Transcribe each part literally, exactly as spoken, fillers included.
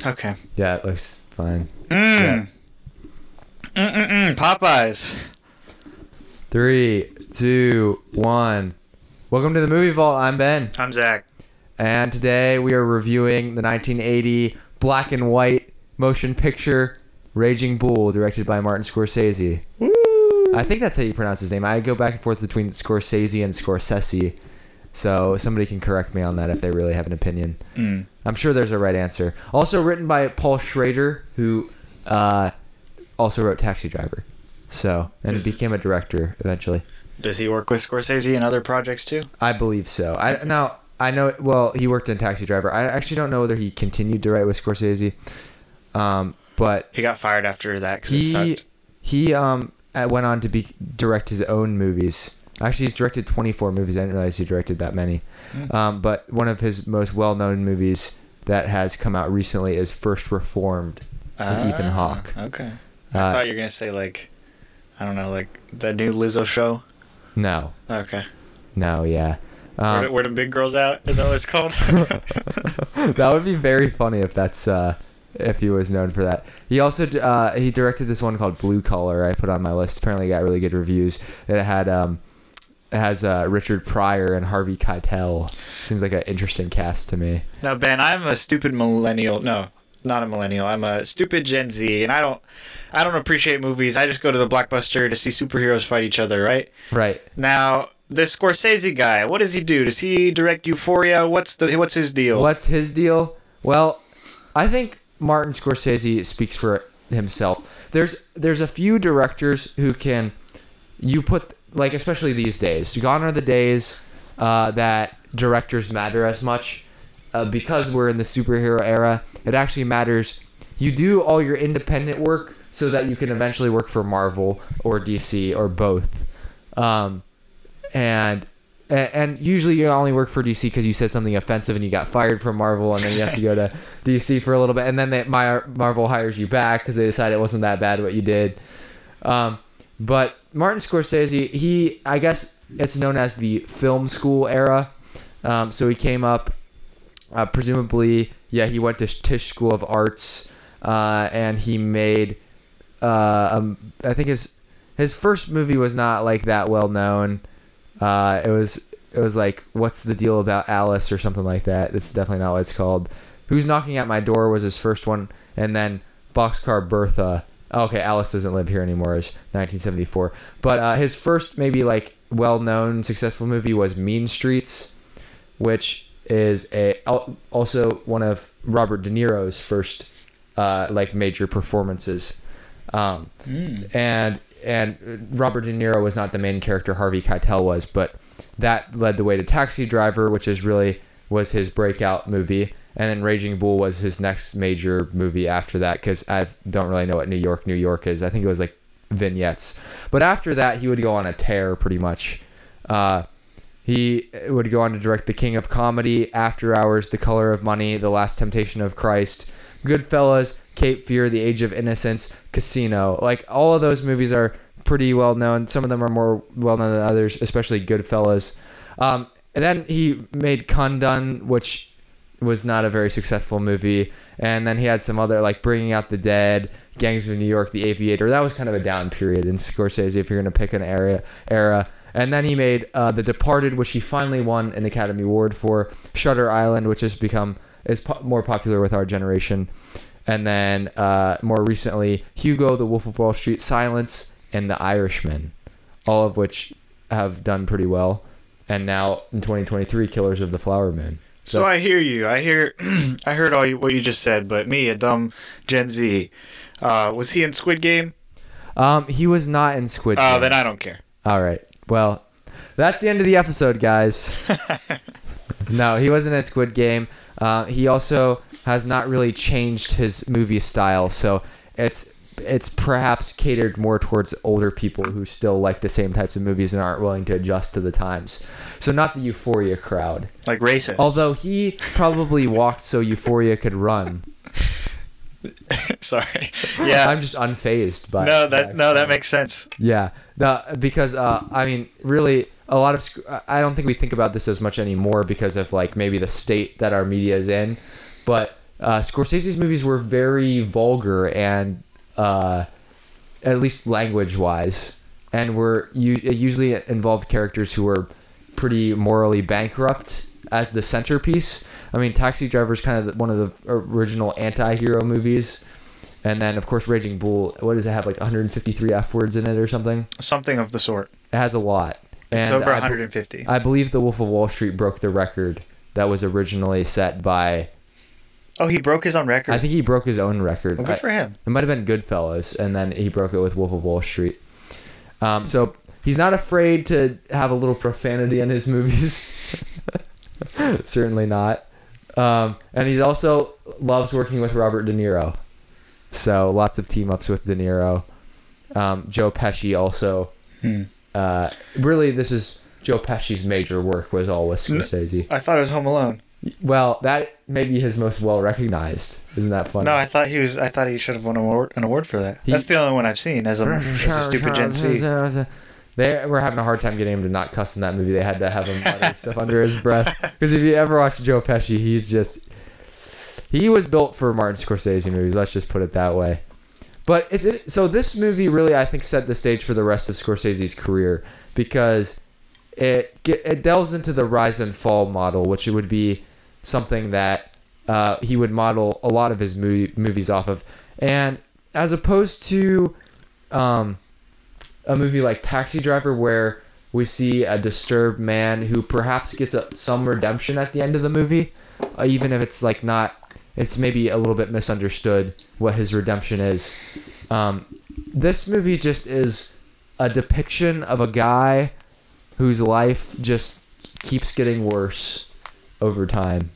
Okay. Yeah, it looks fine. Mmm. Yeah. Mm-mm-mm. Popeyes. Three, two, one. Welcome to the Movie Vault. I'm Ben. I'm Zach. And today we are reviewing the nineteen eighty black and white motion picture Raging Bull, directed by Martin Scorsese. Woo! I think that's how you pronounce his name. I go back and forth between Scorsese and Scorsese, so somebody can correct me on that if they really have an opinion. Mm. I'm sure there's a right answer. Also written by Paul Schrader, who uh, also wrote Taxi Driver. So, and Is- became a director eventually. Does he work with Scorsese in other projects too? I believe so. I now I know. Well, he worked in Taxi Driver. I actually don't know whether he continued to write with Scorsese, um, but He got fired after that because it he sucked. he um uh, went on to be direct his own movies. Actually, he's directed twenty-four movies. I didn't realize he directed that many. Mm. Um, but one of his most well-known movies that has come out recently is First Reformed with Ah, Ethan Hawke. Okay. I Uh, thought you were gonna say like, I don't know, like the new Lizzo show. No, Okay. no, yeah. where, Um, the, where the big girls out? Is that what it's called? that would be very funny if that's uh, if he was known for that. He also uh, he directed this one called Blue Collar. I put on my list. Apparently, got really good reviews. It had um, it has uh, Richard Pryor and Harvey Keitel. Seems like an interesting cast to me. Now, Ben, I'm a stupid millennial. No, not a millennial. I'm a stupid Gen Z, and I don't, I don't appreciate movies. I just go to the Blockbuster to see superheroes fight each other, right? Right. Now, this Scorsese guy, what does he do? Does he direct Euphoria? What's the what's his deal? What's his deal? Well, I think Martin Scorsese speaks for himself. There's there's a few directors who can you put like especially these days. Gone are the days uh, that directors matter as much uh, because we're in the superhero era. It actually matters. You do all your independent work so that you can eventually work for Marvel or D C or both. Um, and and usually you only work for D C because you said something offensive and you got fired from Marvel, and then you have to go to D C for a little bit, and then they, my, Marvel hires you back because they decide it wasn't that bad what you did. Um, but Martin Scorsese, he I guess it's known as the film school era. Um, so he came up, uh, presumably, yeah, he went to Tisch School of Arts, uh, and he made, uh, um, I think his his first movie was not like that well known. Uh, it was it was like, What's the Deal About Alice or something like that. That's definitely not what it's called. Who's Knocking at My Door was his first one, and then Boxcar Bertha. Oh, okay, Alice Doesn't Live Here Anymore is nineteen seventy-four. But uh, his first maybe like well-known successful movie was Mean Streets, which is a also one of Robert De Niro's first uh, like major performances. Um, Mm. and and Robert De Niro was not the main character, Harvey Keitel was, but that led the way to Taxi Driver, which is really was his breakout movie, and then Raging Bull was his next major movie after that, because I don't really know what New York, New York is. I think it was like Vignettes. But after that, he would go on a tear, pretty much. Uh, he would go on to direct The King of Comedy, After Hours, The Color of Money, The Last Temptation of Christ, Goodfellas, Cape Fear, The Age of Innocence, Casino. Like, all of those movies are pretty well known. Some of them are more well known than others, especially Goodfellas. Um, and then he made Kundun, which was not a very successful movie. And then he had some other, like Bringing Out the Dead, Gangs of New York, The Aviator. That was kind of a down period in Scorsese, if you're going to pick an area, era. And then he made uh, The Departed, which he finally won an Academy Award for. Shutter Island, which has become is po- more popular with our generation. And then uh, more recently, Hugo, The Wolf of Wall Street, Silence, and The Irishman, all of which have done pretty well. And now in twenty twenty-three, Killers of the Flower Moon. So, so I hear you. I hear. I heard all you, what you just said, but me, a dumb Gen Z, uh, was he in Squid Game? Um, he was not in Squid Oh, Game. uh, then I don't care. All right. Well, that's the end of the episode, guys. No, he wasn't in Squid Game. Uh, he also has not really changed his movie style, so it's it's perhaps catered more towards older people who still like the same types of movies and aren't willing to adjust to the times. So not the Euphoria crowd. Like racists. Although he probably walked so Euphoria could run. Sorry. Yeah. I'm just unfazed by No, that no, that makes sense. Yeah. The, because uh, I mean, really, a lot of sc- I don't think we think about this as much anymore because of like maybe the state that our media is in, but uh, Scorsese's movies were very vulgar and uh, at least language-wise, and were u- it usually involved characters who were pretty morally bankrupt as the centerpiece. I mean, Taxi Driver is kind of one of the original anti-hero movies. And then, of course, Raging Bull, what does it have, like one hundred fifty-three F words in it or something? Something of the sort. It has a lot. And it's over I, one hundred fifty. I believe The Wolf of Wall Street broke the record that was originally set by... Oh, he broke his own record? I think he broke his own record. Well, good for him. I, it might have been Goodfellas, and then he broke it with Wolf of Wall Street. Um, so he's not afraid to have a little profanity in his movies. Certainly not. Um, and he also loves working with Robert De Niro. So lots of team-ups with De Niro. Um, Joe Pesci also. Hmm. Uh, really, this is Joe Pesci's major work was all with Scorsese. I thought it was Home Alone. Well, that may be his most well-recognized. Isn't that funny? No, I thought he was. I thought he should have won an award, an award for that. He, That's the only one I've seen as a, as a stupid Gen Z. They were having a hard time getting him to not cuss in that movie. They had to have him mutter stuff under his breath. Because if you ever watch Joe Pesci, he's just... He was built for Martin Scorsese movies. Let's just put it that way. But it's it, so this movie really, I think, set the stage for the rest of Scorsese's career because it it delves into the rise and fall model, which would be something that uh, he would model a lot of his movie, movies off of. And as opposed to um, a movie like Taxi Driver, where we see a disturbed man who perhaps gets a, some redemption at the end of the movie, uh, even if it's like not... It's maybe a little bit misunderstood what his redemption is. Um, this movie just is a depiction of a guy whose life just keeps getting worse over time.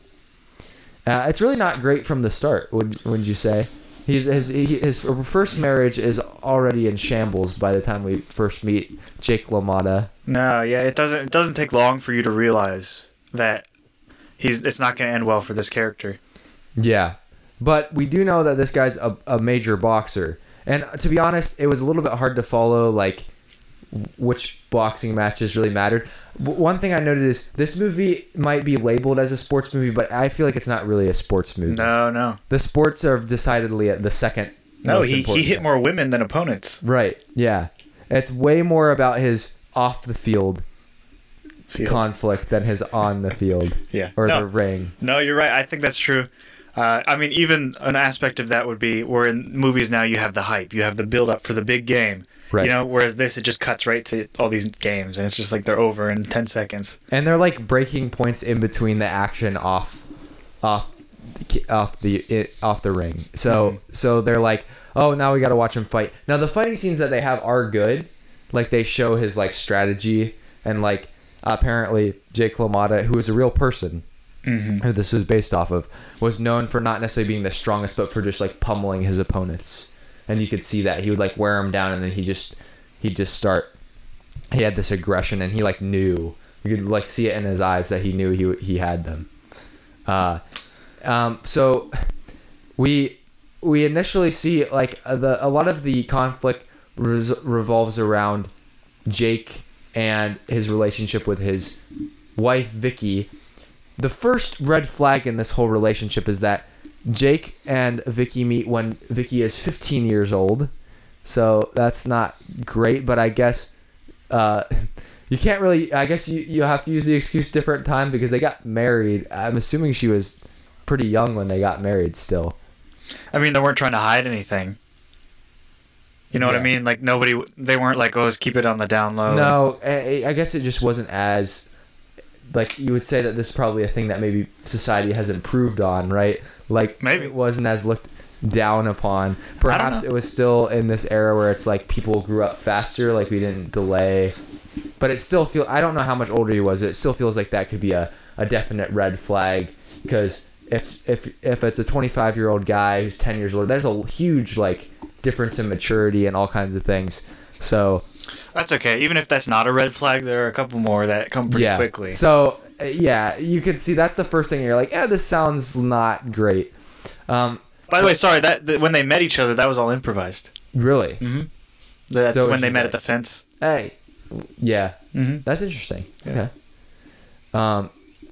Uh, it's really not great from the start, would wouldn't you say? He's, his his first marriage is already in shambles by the time we first meet Jake LaMotta. No, yeah, it doesn't. It doesn't take long for you to realize that he's. It's not going to end well for this character. Yeah, but we do know that this guy's a, a major boxer. And to be honest, it was a little bit hard to follow, like, which boxing matches really mattered. W- one thing I noted is this movie might be labeled as a sports movie, but I feel like it's not really a sports movie. No, no. The sports are decidedly at the second No, most he, important he hit thing. more women than opponents. Right, yeah. It's way more about his off-the-field Field. conflict than his on the field. Yeah. Or no. the ring. No, you're right. I think that's true. Uh, I mean, even an aspect of that would be where in movies now you have the hype, you have the build up for the big game, right? You know, whereas this it just cuts right to all these games, and it's just like they're over in ten seconds. And they're like breaking points in between the action off, off, off the it, off the ring. So mm-hmm. so they're like, oh, now we got to watch him fight. Now the fighting scenes that they have are good, like they show his like strategy and like apparently Jake LaMotta, who is a real person. Mm-hmm. Who this was based off of, was known for not necessarily being the strongest, but for just like pummeling his opponents, and you could see that he would like wear him down, and then he just he'd just start. He had this aggression, and he like knew you could like see it in his eyes that he knew he he had them. Uh, um, so we we initially see like the a lot of the conflict res- revolves around Jake and his relationship with his wife Vicky. The first red flag in this whole relationship is that Jake and Vicky meet when Vicky is fifteen years old. So that's not great, but I guess uh, you can't really... I guess you, you have to use the excuse different time because they got married. I'm assuming she was pretty young when they got married still. I mean, they weren't trying to hide anything. You know yeah. what I mean? Like, nobody... They weren't like, oh, let's keep it on the down low. No, I, I guess it just wasn't as... Like, you would say that this is probably a thing that maybe society has improved on, right? Like, maybe it wasn't as looked down upon. Perhaps it was still in this era where it's like people grew up faster, like we didn't delay. But it still feel I don't know how much older he was. It still feels like that could be a, a definite red flag. Because if, if, if it's a twenty-five-year-old guy who's ten years old, there's a huge, like, difference in maturity and all kinds of things. So... That's okay. Even if that's not a red flag, there are a couple more that come pretty yeah. quickly. So, uh, yeah, you can see that's the first thing you're like, yeah, this sounds not great. Um, By the way, sorry, that, that when they met each other, that was all improvised. Really? Mm-hmm. That, so when they met at the fence. Hey, yeah, mm-hmm. That's interesting. Yeah. Okay. Um,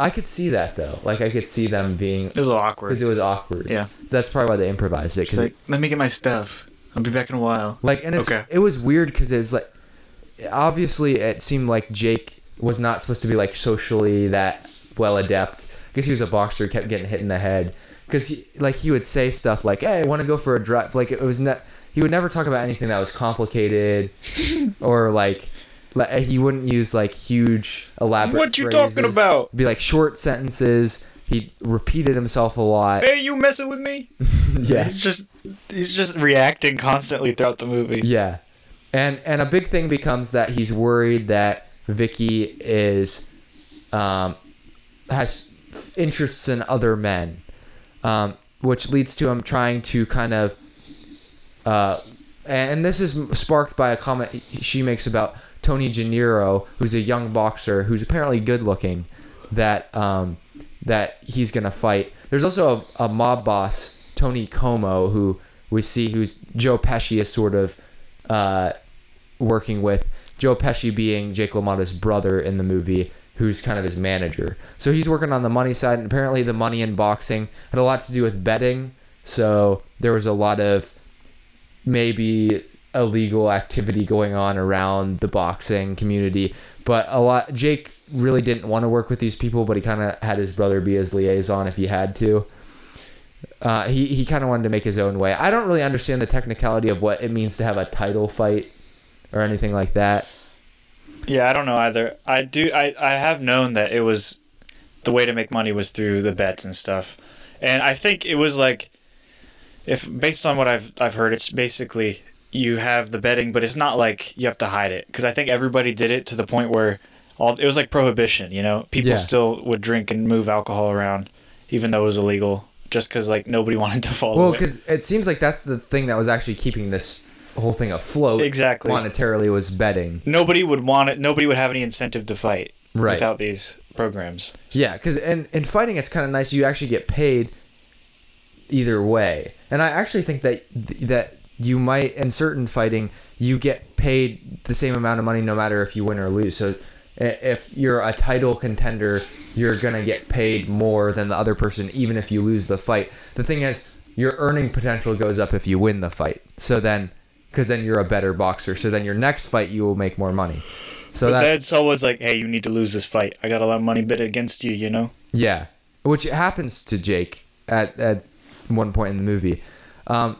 I could see that though. Like I could see them being It was a little awkward. because it was awkward. Yeah. So that's probably why they improvised it. She's 'cause like, let me get my stuff. I'll be back in a while. Like, and it's, Okay. it was weird because it's like, obviously it seemed like Jake was not supposed to be like socially that well adept because he was a boxer, kept getting hit in the head. Because he, like, he would say stuff like, "Hey, I want to go for a drive." Like it was not. He would never talk about anything that was complicated, or like, like he wouldn't use like huge elaborate. What you phrases. talking about? It'd be like short sentences. He repeated himself a lot. Hey, you messing with me? Yeah. He's just he's just reacting constantly throughout the movie. Yeah, and and a big thing becomes that he's worried that Vicky is, um, has interests in other men, um, which leads to him trying to kind of, uh, and this is sparked by a comment she makes about Tony Gennaro, who's a young boxer who's apparently good looking, that um, that he's gonna fight. There's also a, a mob boss, Tony Como, who we see who's Joe Pesci is sort of uh, working with. Joe Pesci being Jake LaMotta's brother in the movie, who's kind of his manager. So he's working on the money side, and apparently the money in boxing had a lot to do with betting. So there was a lot of maybe illegal activity going on around the boxing community. But a lot, Jake really didn't want to work with these people, but he kind of had his brother be his liaison if he had to. Uh, he he kind of wanted to make his own way. I don't really understand the technicality of what it means to have a title fight or anything like that. Yeah, I don't know either. I do. I, I have known that it was the way to make money was through the bets and stuff, and I think it was like, if based on what I've I've heard, it's basically you have the betting, but it's not like you have to hide it, because I think everybody did it to the point where all it was like prohibition. You know, people Yeah. still would drink and move alcohol around, even though it was illegal, just because like nobody wanted to follow Well, it. because it seems like that's the thing that was actually keeping this whole thing afloat. Exactly. Monetarily was betting. Nobody would want it. Nobody would have any incentive to fight Right. without these programs. Yeah, because in, in fighting, it's kind of nice. You actually get paid either way. And I actually think that that you might, in certain fighting, you get paid the same amount of money no matter if you win or lose. So i- if you're a title contender, you're going to get paid more than the other person, even if you lose the fight. The thing is, your earning potential goes up if you win the fight. So then, because then you're a better boxer. So then your next fight, you will make more money. So But that's, then someone's like, "Hey, you need to lose this fight. I got a lot of money bet against you." You know. yeah, which happens to Jake at, at one point in the movie. Um,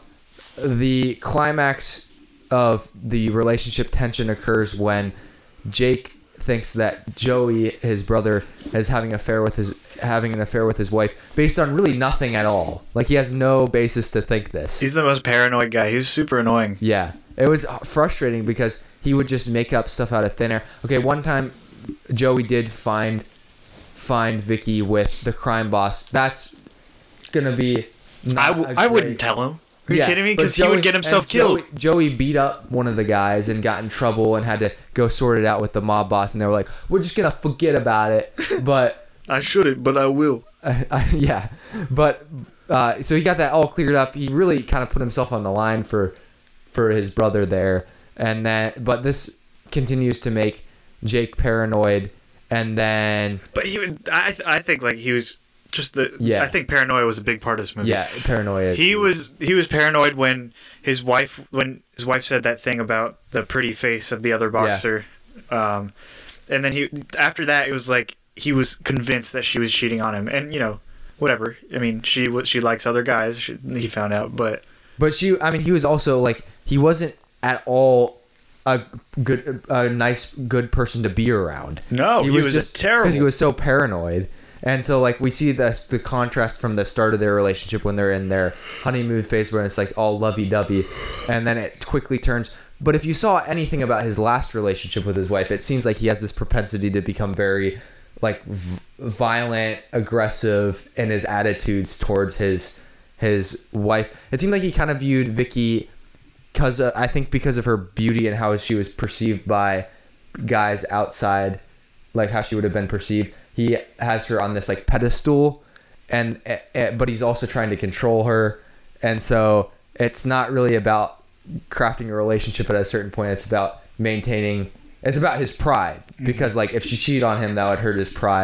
the climax of the relationship tension occurs when Jake thinks that Joey, his brother, is having an affair with his having an affair with his wife based on really nothing at all. Like he has no basis to think this. He's the most paranoid guy. He was super annoying. Yeah, it was frustrating because he would just make up stuff out of thin air. Okay, one time Joey did find find Vicky with the crime boss. That's gonna be. I, not w- a I great- wouldn't tell him. Are you Yeah, kidding me? but Because he Joey- would get himself and killed. Joey, Joey beat up one of the guys and got in trouble and had to go sort it out with the mob boss. And they were like, "We're just gonna forget about it." But I shouldn't, but I will. uh, uh, yeah, but uh, so he got that all cleared up. He really kind of put himself on the line for for his brother there, and then but this continues to make Jake paranoid, and then But he, would, I, th- I think like he was just the. Yeah. I think paranoia was a big part of this movie. yeah, paranoia. He was he was paranoid when his wife when his wife said that thing about the pretty face of the other boxer, um, and then he after that it was like he was convinced that she was cheating on him, and you know whatever. I mean she was she likes other guys. She, he found out, but But she, I mean, he was also like he wasn't at all a good, a nice, good person to be around. no, he, was, a terrible. because he was so paranoid. And so, like, we see the the contrast from the start of their relationship when they're in their honeymoon phase, where it's like all lovey-dovey, and then it quickly turns. But if you saw anything about his last relationship with his wife, it seems like he has this propensity to become very, like, v- violent, aggressive in his attitudes towards his his wife. It seemed like he kind of viewed Vicky, because uh, I think because of her beauty and how she was perceived by guys outside, like how she would have been perceived. He has her on this like pedestal, and uh, but he's also trying to control her, and so it's not really about crafting a relationship at a certain point. It's about maintaining. It's about his pride, because like if she cheated on him, that would hurt his pride,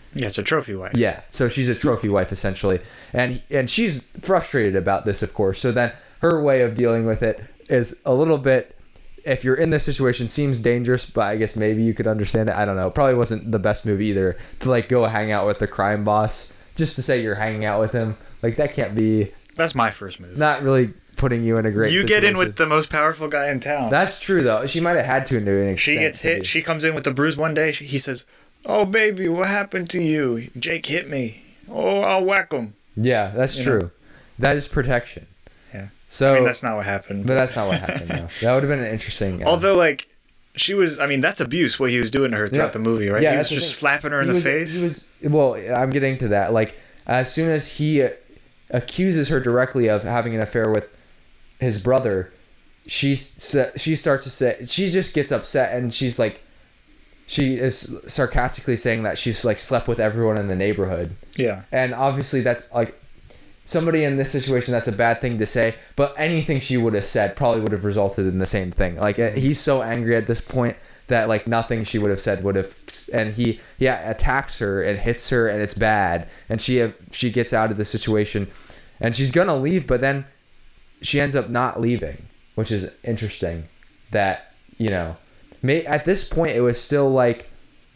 Yeah, it's a trophy wife. Yeah, so she's a trophy wife essentially, and and she's frustrated about this, of course. So then her way of dealing with it is a little bit, if you're in this situation, seems dangerous, but I guess maybe you could understand it. I don't know. It probably wasn't the best move either to like go hang out with the crime boss just to say you're hanging out with him. Like that can't be. That's my first move. Not really putting you in a great. You situation. get in with the most powerful guy in town. That's true though. She might have had to do an She gets hit. She comes in with the bruise one day. She, he says, "Oh baby, what happened to you? Jake hit me. Oh, I'll whack him." Yeah, that's you true. Know? That is protection. Yeah. So I mean, that's not what happened. But that's not what happened. No. That would have been an interesting. Uh, Although, like, she was. I mean, that's abuse. What he was doing to her throughout yeah. the movie, right? Yeah, he was just slapping her in he the was, face. He was. Well, I'm getting to that. Like, as soon as he accuses her directly of having an affair with his brother, she she starts to say, she just gets upset, and she's like, she is sarcastically saying that she's like slept with everyone in the neighborhood. Yeah. And obviously that's like, somebody in this situation, that's a bad thing to say, but anything she would have said probably would have resulted in the same thing. Like he's so angry at this point that like nothing she would have said would have, and he yeah attacks her and hits her, and it's bad, and she she gets out of the situation, and she's gonna leave, but then she ends up not leaving, which is interesting. That, you know, may, at this point it was still like,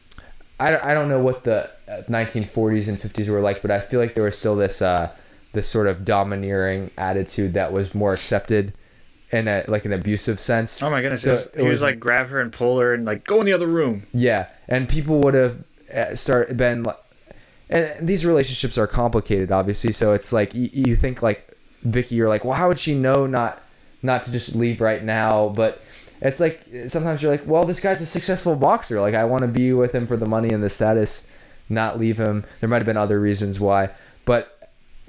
I, I don't know what the nineteen forties and fifties were like, but I feel like there was still this uh this sort of domineering attitude that was more accepted in a like an abusive sense. Oh my goodness. So it was, he was, was like grab her and pull her and like go in the other room. Yeah. And people would have start been like, and these relationships are complicated obviously. So it's like, you, you think like Vicky, you're like, well, how would she know not, not to just leave right now? But it's like, sometimes you're like, well, this guy's a successful boxer. Like I want to be with him for the money and the status, not leave him. There might've been other reasons why, but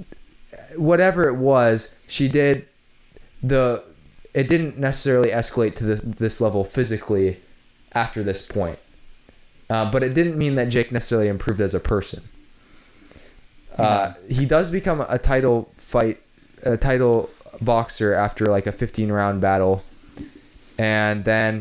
whatever it was, she did the, it didn't necessarily escalate to the, this level physically after this point. Uh, but it didn't mean that Jake necessarily improved as a person. Uh, he does become a title fight, a title boxer after like a fifteen round battle. And then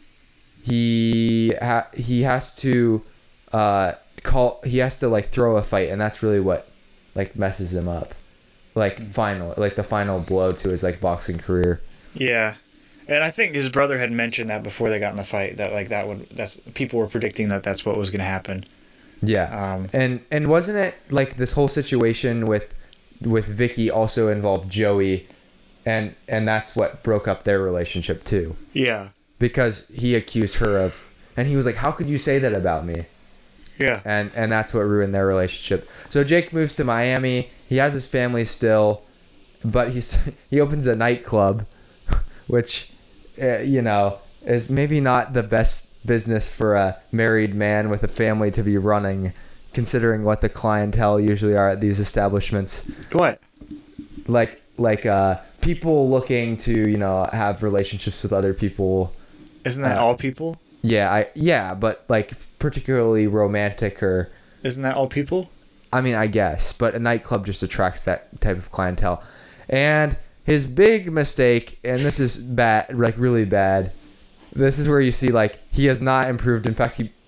he ha- he has to uh, call, he has to like throw a fight. And that's really what like messes him up. Like final, like the final blow to his like boxing career. Yeah, and I think his brother had mentioned that before they got in the fight, that like that would that's people were predicting that that's what was going to happen. Yeah, um, and and wasn't it like this whole situation with with Vicky also involved Joey, and and that's what broke up their relationship too. Yeah, because he accused her of, and he was like, "How could you say that about me?" Yeah, and and that's what ruined their relationship. So Jake moves to Miami. He has his family still, but he's he opens a nightclub, which, uh, you know, is maybe not the best business for a married man with a family to be running, considering what the clientele usually are at these establishments. What? Like, like uh, people looking to, you know, have relationships with other people. Isn't that uh, all people? Yeah, I yeah, but like particularly romantic or. Isn't that all people? I mean, I guess, but a nightclub just attracts that type of clientele. And his big mistake, and this is bad, like really bad, this is where you see, like, he has not improved. In fact, he,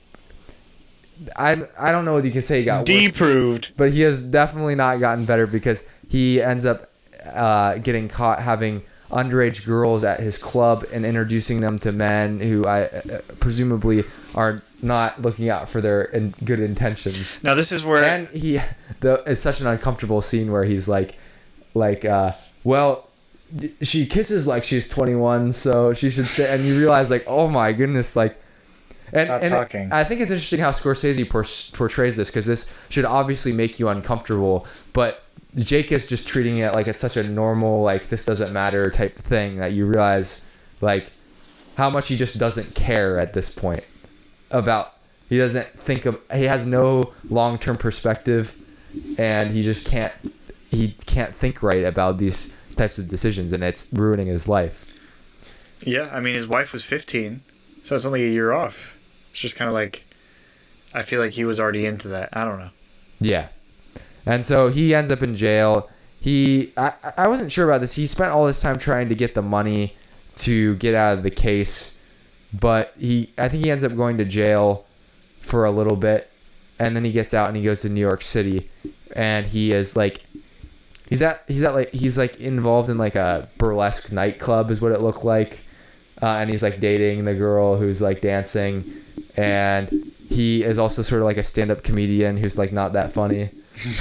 I, I don't know what you can say he got Deproved. worse, but he has definitely not gotten better because he ends up uh, getting caught having underage girls at his club and introducing them to men who I uh, presumably are not looking out for their in good intentions. Now this is where, and he, the it's such an uncomfortable scene where he's like, like, uh, well, she kisses like she's twenty-one, so she should say. And you realize, like, oh my goodness, like, and, stop and talking. I think it's interesting how Scorsese por- portrays this, because this should obviously make you uncomfortable, but Jake is just treating it like it's such a normal, like, this doesn't matter type thing, that you realize, like, how much he just doesn't care at this point about, he doesn't think of, he has no long-term perspective, and he just can't, he can't think right about these types of decisions, and it's ruining his life. Yeah, I mean, his wife was fifteen, so it's only a year off. It's just kind of like, I feel like he was already into that. I don't know. Yeah. And so he ends up in jail. He, I, I wasn't sure about this. He spent all this time trying to get the money to get out of the case, but he, I think he ends up going to jail for a little bit. and then he gets out and he goes to New York City, and he is like, he's at he's at like he's like involved in like a burlesque nightclub is what it looked like, uh, and he's like dating the girl who's like dancing, and he is also sort of like a stand-up comedian who's like not that funny,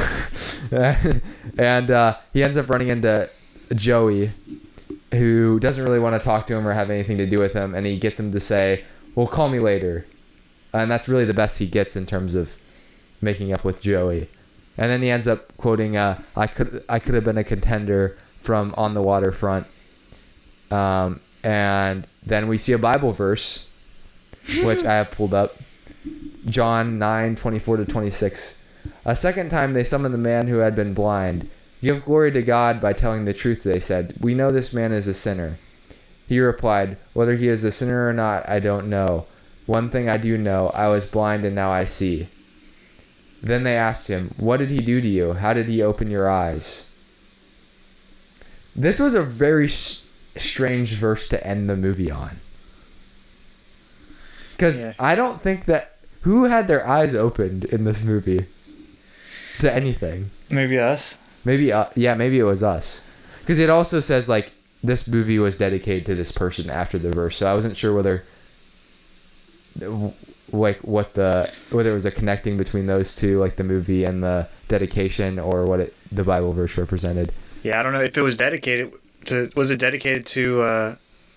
and uh, he ends up running into Joey, who doesn't really want to talk to him or have anything to do with him, and he gets him to say, well, call me later. And that's really the best he gets in terms of making up with Joey. And then he ends up quoting, uh, I could I could have been a contender from On the Waterfront. Um, and then we see a Bible verse, which I have pulled up. John nine, twenty-four to twenty-six. A second time they summoned the man who had been blind. Give glory to God by telling the truth, they said. We know this man is a sinner. He replied, whether he is a sinner or not, I don't know. One thing I do know, I was blind and now I see. Then they asked him, what did he do to you? How did he open your eyes? This was a very sh- strange verse to end the movie on. Because yeah. I don't think that... Who had their eyes opened in this movie to anything? Maybe us. Maybe, uh, yeah, maybe it was us. Because it also says, like, this movie was dedicated to this person after the verse, so I wasn't sure whether, like, what the whether it was a connecting between those two, like the movie and the dedication, or what it the Bible verse represented. Yeah, I don't know if it was dedicated to. Was it dedicated to uh,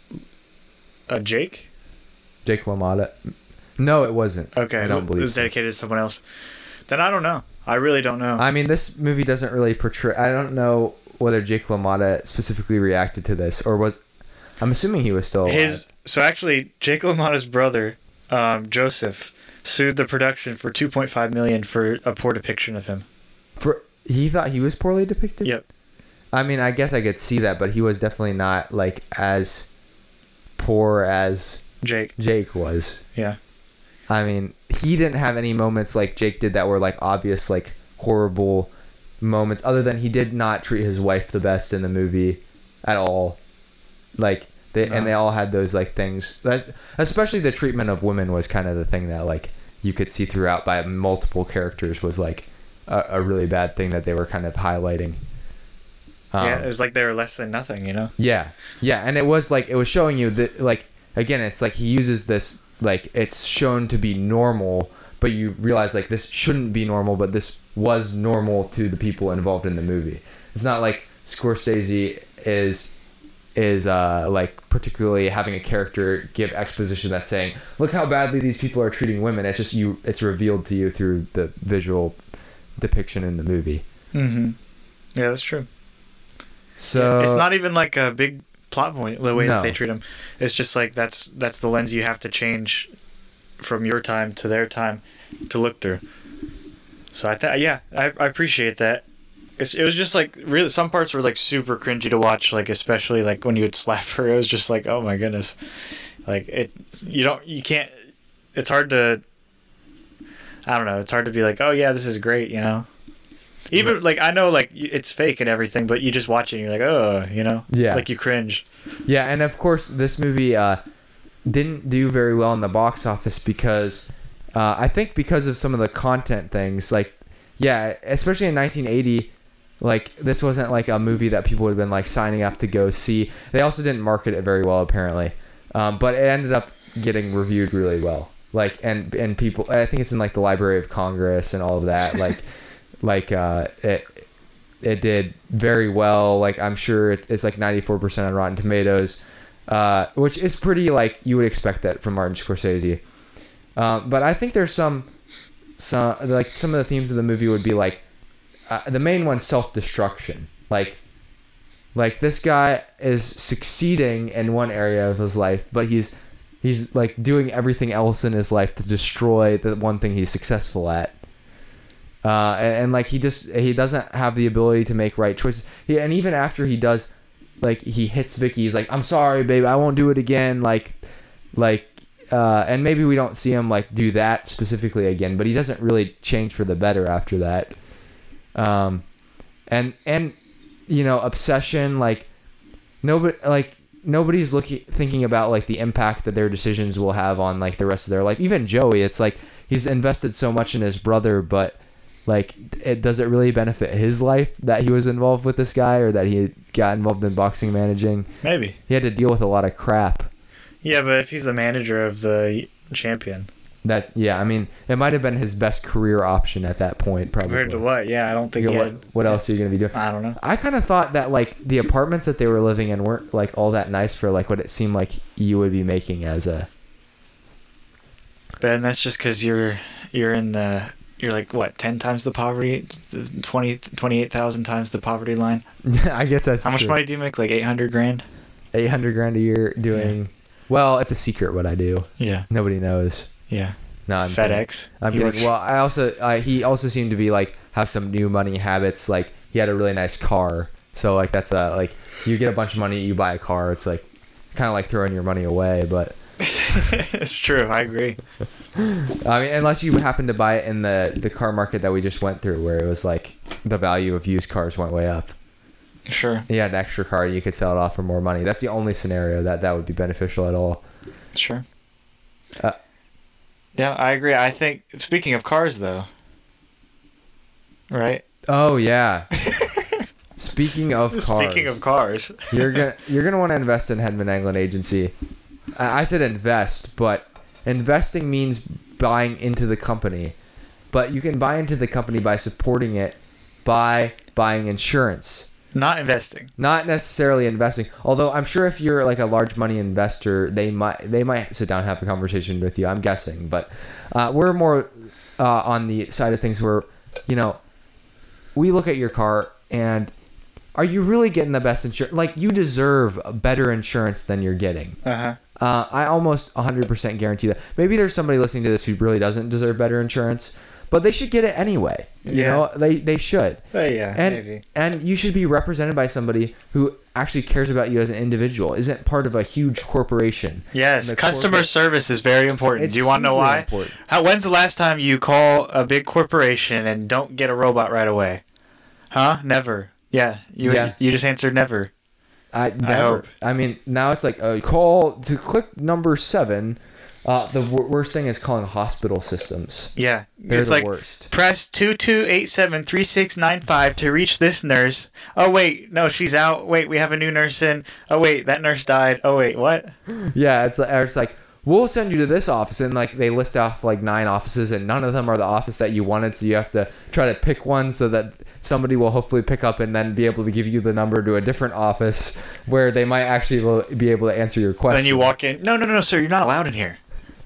uh Jake? Jake LaMotta? No, it wasn't. Okay, I don't believe it was so. dedicated to someone else. Then I don't know. I really don't know. I mean, this movie doesn't really portray. I don't know whether Jake LaMotta specifically reacted to this, or was... I'm assuming he was still alive. His So actually, Jake LaMotta's brother, um, Joseph, sued the production for two point five million dollars for a poor depiction of him. For He thought he was poorly depicted? Yep. I mean, I guess I could see that, but he was definitely not, like, as poor as... Jake. Jake was. Yeah. I mean, he didn't have any moments like Jake did that were, like, obvious, like, horrible... moments, other than he did not treat his wife the best in the movie at all. Like they no. and they all had those like things. That's, especially the treatment of women was kind of the thing that like you could see throughout by multiple characters was like a, a really bad thing that they were kind of highlighting. Um, yeah, it was like they were less than nothing, you know. Yeah, yeah, and it was like it was showing you that like again, it's like he uses this like it's shown to be normal. But you realize, like, this shouldn't be normal, but this was normal to the people involved in the movie. It's not like Scorsese is, is uh, like, particularly having a character give exposition that's saying, look how badly these people are treating women. It's just you. It's revealed to you through the visual depiction in the movie. Mm-hmm. Yeah, that's true. So yeah, it's not even, like, a big plot point, the way no. that they treat them. It's just, like, that's that's the lens you have to change from your time to their time to look through. So I thought, yeah, I, I appreciate that. It's, it was just like really some parts were like super cringy to watch, like especially like when you would slap her. It was just like, oh my goodness, like it. You don't, you can't. It's hard to. I don't know. It's hard to be like, oh yeah, this is great, you know. Even yeah. like I know like it's fake and everything, but you just watch it and you're like, oh, you know, yeah, like you cringe. Yeah, and of course this movie. Uh, didn't do very well in the box office because uh, I think because of some of the content things like yeah especially in nineteen eighty like this wasn't like a movie that people would have been like signing up to go see. They also didn't market it very well apparently, um, but it ended up getting reviewed really well like and and people I think it's in like the Library of Congress and all of that like like uh, it it did very well. Like I'm sure it's, it's like ninety-four percent on Rotten Tomatoes. Uh, which is pretty like you would expect that from Martin Scorsese, uh, but I think there's some, some like some of the themes of the movie would be like, uh, the main one's self-destruction. Like, like this guy is succeeding in one area of his life, but he's he's like doing everything else in his life to destroy the one thing he's successful at. Uh, and, and like he just he doesn't have the ability to make right choices. He, and even after he does. Like he hits Vicky, he's like, "I'm sorry, babe, I won't do it again." Like, like, uh, and maybe we don't see him like do that specifically again, but he doesn't really change for the better after that. Um, and and you know, obsession, like nobody, like nobody's looking thinking about like the impact that their decisions will have on like the rest of their life. Even Joey, it's like he's invested so much in his brother, but like, it does it really benefit his life that he was involved with this guy, or that he got involved in boxing managing? Maybe. He had to deal with a lot of crap. Yeah, but if he's the manager of the champion. That yeah, I mean, it might have been his best career option at that point, probably. Compared to what? Yeah, I don't think You he know, had, what, what else are you gonna be doing? I don't know. I kind of thought that like the apartments that they were living in weren't like all that nice for like what it seemed like you would be making as a. Ben, that's just because you're you're in the you're like what ten times the poverty, twenty twenty-eight thousand times the poverty line. I guess that's how much true. money do you make? Like eight hundred grand. Eight hundred grand a year doing. Yeah. Well, it's a secret what I do. Yeah. Nobody knows. Yeah. No, I'm FedEx. Kidding. I'm he kidding. works... Well, I also uh, he also seemed to be like have some new money habits. Like he had a really nice car, so like that's a like you get a bunch of money, you buy a car. It's like kind of like throwing your money away, but it's true. I agree. I mean, unless you happen to buy it in the the car market that we just went through, where it was like the value of used cars went way up. Sure. You had an extra car, you could sell it off for more money. That's the only scenario that that would be beneficial at all. Sure. Uh, yeah, I agree. I think, speaking of cars, though, right? Oh, yeah. Speaking of cars. Speaking of cars. you're gonna you're gonna want to invest in Hedman Anglin Agency. I, I said invest, but investing means buying into the company. But you can buy into the company by supporting it by buying insurance. Not investing. Not necessarily investing. Although I'm sure if you're like a large money investor, they might they might sit down and have a conversation with you. I'm guessing, but uh, we're more uh, on the side of things where, you know, we look at your car and are you really getting the best insurance? Like, you deserve better insurance than you're getting. Uh-huh. Uh, I almost one hundred percent guarantee that. Maybe there's somebody listening to this who really doesn't deserve better insurance, but they should get it anyway. You yeah. know, they they should. Uh, yeah, and, maybe. And you should be represented by somebody who actually cares about you as an individual, isn't part of a huge corporation. Yes, customer corporate, service is very important. Do you want to know why? Important. How, when's the last time you call a big corporation and don't get a robot right away? Huh? Never. Yeah, you yeah. you just answered never. I never. I, I mean, now it's like uh, call to click number seven. Uh, the w- worst thing is calling hospital systems. Yeah, They're it's the like worst. Press two two eight seven three six nine five to reach this nurse. Oh wait, no, she's out. Wait, we have a new nurse in. Oh wait, that nurse died. Oh wait, what? Yeah, it's like, it's like we'll send you to this office, and like they list off like nine offices, and none of them are the office that you wanted. So you have to try to pick one so that somebody will hopefully pick up and then be able to give you the number to a different office where they might actually will be able to answer your question. And then you walk in. No, no, no, sir, you're not allowed in here.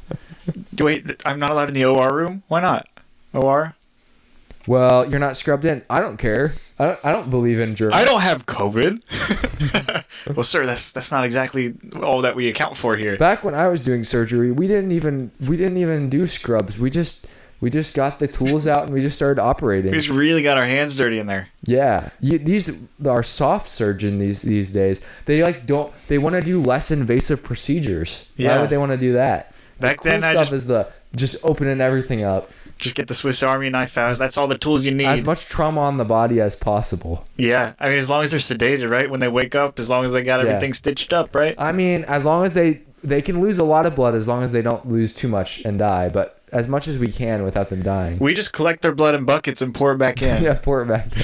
Wait, I'm not allowed in the O R room? Why not? O R? Well, you're not scrubbed in. I don't care. I don't, I don't believe in germs. I don't have COVID. Well, sir, that's that's not exactly all that we account for here. Back when I was doing surgery, we didn't even we didn't even do scrubs. We just we just got the tools out and we just started operating. We just really got our hands dirty in there. Yeah, you, these are soft surgeon these these days. They like don't they want to do less invasive procedures. Yeah. Why would they want to do that? Back the cool then, I stuff just is the just opening everything up. Just get the Swiss Army knife out. That's all the tools you need. As much trauma on the body as possible. Yeah, I mean, as long as they're sedated, right? When they wake up, as long as they got Yeah. everything stitched up, right? I mean, as long as they they can lose a lot of blood, as long as they don't lose too much and die. But as much as we can without them dying. We just collect their blood in buckets and pour it back in. Yeah, pour it back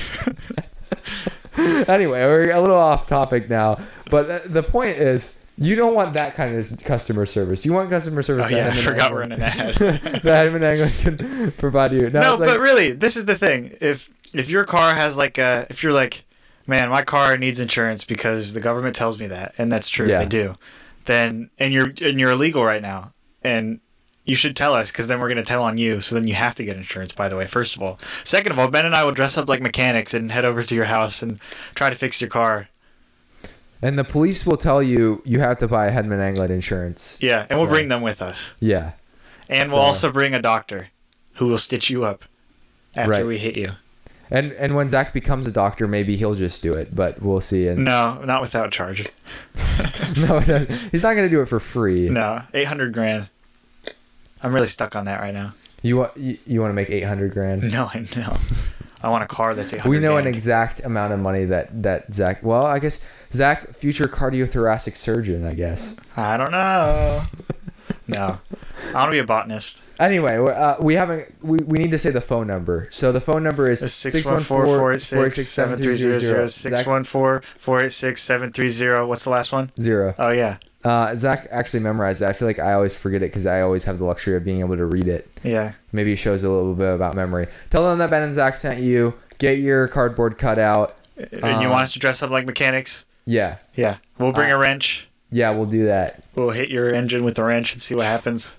in. Anyway, we're a little off topic now, but the point is, you don't want that kind of customer service. You want customer service. Oh yeah, I forgot we're in an ad. That Hedman Anglin can provide you. Now No, it's like, but really, this is the thing. If if your car has like a, if you're like, man, my car needs insurance because the government tells me that, and that's true, Yeah. they do. Then and you're and you're illegal right now, and you should tell us because then we're gonna tell on you. So then you have to get insurance. By the way, first of all, second of all, Ben and I will dress up like mechanics and head over to your house and try to fix your car. And the police will tell you you have to buy Hedman Anglin insurance. Yeah, and we'll So- bring them with us. Yeah. And So- we'll also bring a doctor who will stitch you up after Right. we hit you. And and when Zach becomes a doctor, maybe he'll just do it, but we'll see. And No, not without charge. no, he's not going to do it for free. No, eight hundred grand. I'm really stuck on that right now. You want you, you want to make eight hundred grand? No, I know. I want a car that's eight hundred We know grand. an exact amount of money that that Zach. Well, I guess Zach, future cardiothoracic surgeon. I guess. I don't know. No. I want to be a botanist. Anyway, uh, we haven't. We, we need to say the phone number. So the phone number is six one four, four eight six, seven three zero zero. six one four, four eight six, seven three zero. What's the last one? Zero. Oh, yeah. Uh, Zach actually memorized it. I feel like I always forget it because I always have the luxury of being able to read it. Yeah. Maybe it shows a little bit about memory. Tell them that Ben and Zach sent you. Get your cardboard cutout. And Um, you want us to dress up like mechanics? Yeah. Yeah. We'll bring Uh, a wrench. Yeah, we'll do that. We'll hit your engine with the wrench and see what happens.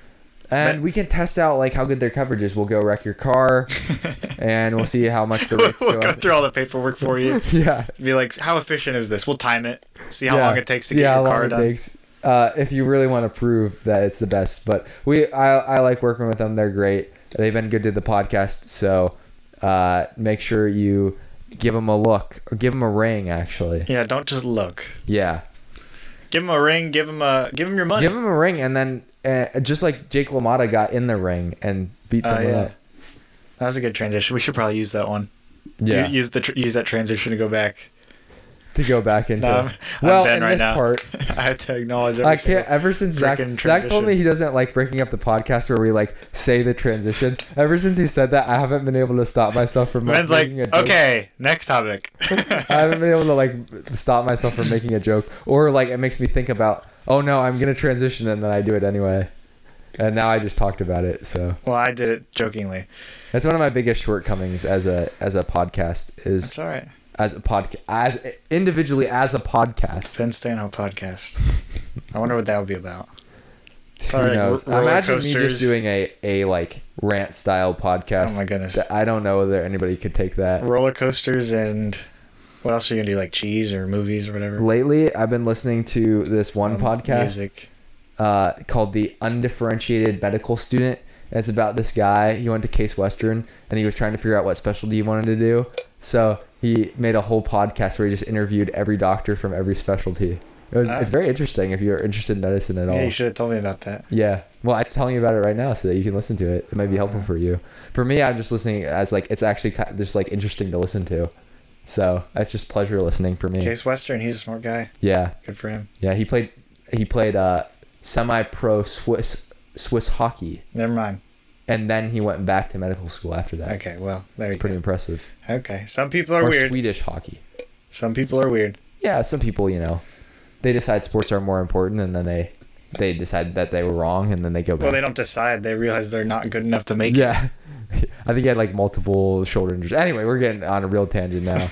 And But- we can test out like how good their coverage is. We'll go wreck your car, and we'll see how much the rates we'll go go up. through all the paperwork for you. Yeah. Be like, how efficient is this? We'll time it. See how Yeah. long it takes to See get how your long car it done. takes. Uh, if you really want to prove that it's the best, but we, I, I like working with them. They're great. They've been good to the podcast. So, uh, make sure you give them a look or give them a ring. Actually, Yeah, don't just look. yeah, Give him a ring. Give him a. Give him your money. give them a ring, and then uh, just like Jake LaMotta got in the ring and beat Oh, someone yeah. up. That was a good transition. We should probably use that one. Yeah, U- use the tr- use that transition to go back. to go back into. No, I'm, I'm well, Ben in right this now. part. I have to acknowledge. Every I single- can't. Ever since Zach, frickin' Zach told me transition. he doesn't like breaking up the podcast where we like say the transition. Ever since he said that, I haven't been able to stop myself from Ben's like, making a joke. okay, next topic. I haven't been able to like stop myself from making a joke, or like it makes me think about, oh no, I'm gonna transition, and then I do it anyway. And now I just talked about it, so Well, I did it jokingly. that's one of my biggest shortcomings as a as a podcast is It's all right. as a podcast as individually as a podcast. Ben Stanhope podcast. I wonder what that would be about. Who Probably, like, knows? ro- roller Imagine me coasters. just doing a a like rant style podcast. Oh my goodness. that- I don't know whether anybody could take that. Roller coasters and what else are you gonna do? Like cheese or movies or whatever. Lately, I've been listening to this one Um, podcast. Music. uh, called The Undifferentiated Medical Student. And it's about this guy. He went to Case Western and he was trying to figure out what specialty he wanted to do. So he made a whole podcast where he just interviewed every doctor from every specialty. It was, Ah. It's very interesting if you're interested in medicine at all. Yeah, you should have told me about that. Yeah. Well, I'm telling you about it right now so that you can listen to it. It might be helpful for you. For me, I'm just listening as like, it's actually kind of just like interesting to listen to. So it's just pleasure listening for me. Case Western, he's a smart guy. Yeah. Good for him. Yeah. He played, he played, uh, semi-pro Swiss Swiss hockey, Never mind. and then he went back to medical school after that. Okay, well, there It's you pretty go. impressive. Okay, some people are Or weird. Swedish hockey. Some people are weird. Yeah, some people, you know, they decide sports are more important, and then they they decide that they were wrong, and then they go back. Well, they don't decide. They realize they're not good enough to make it. Yeah, I think he had like multiple shoulder injuries. Anyway, we're getting on a real tangent now.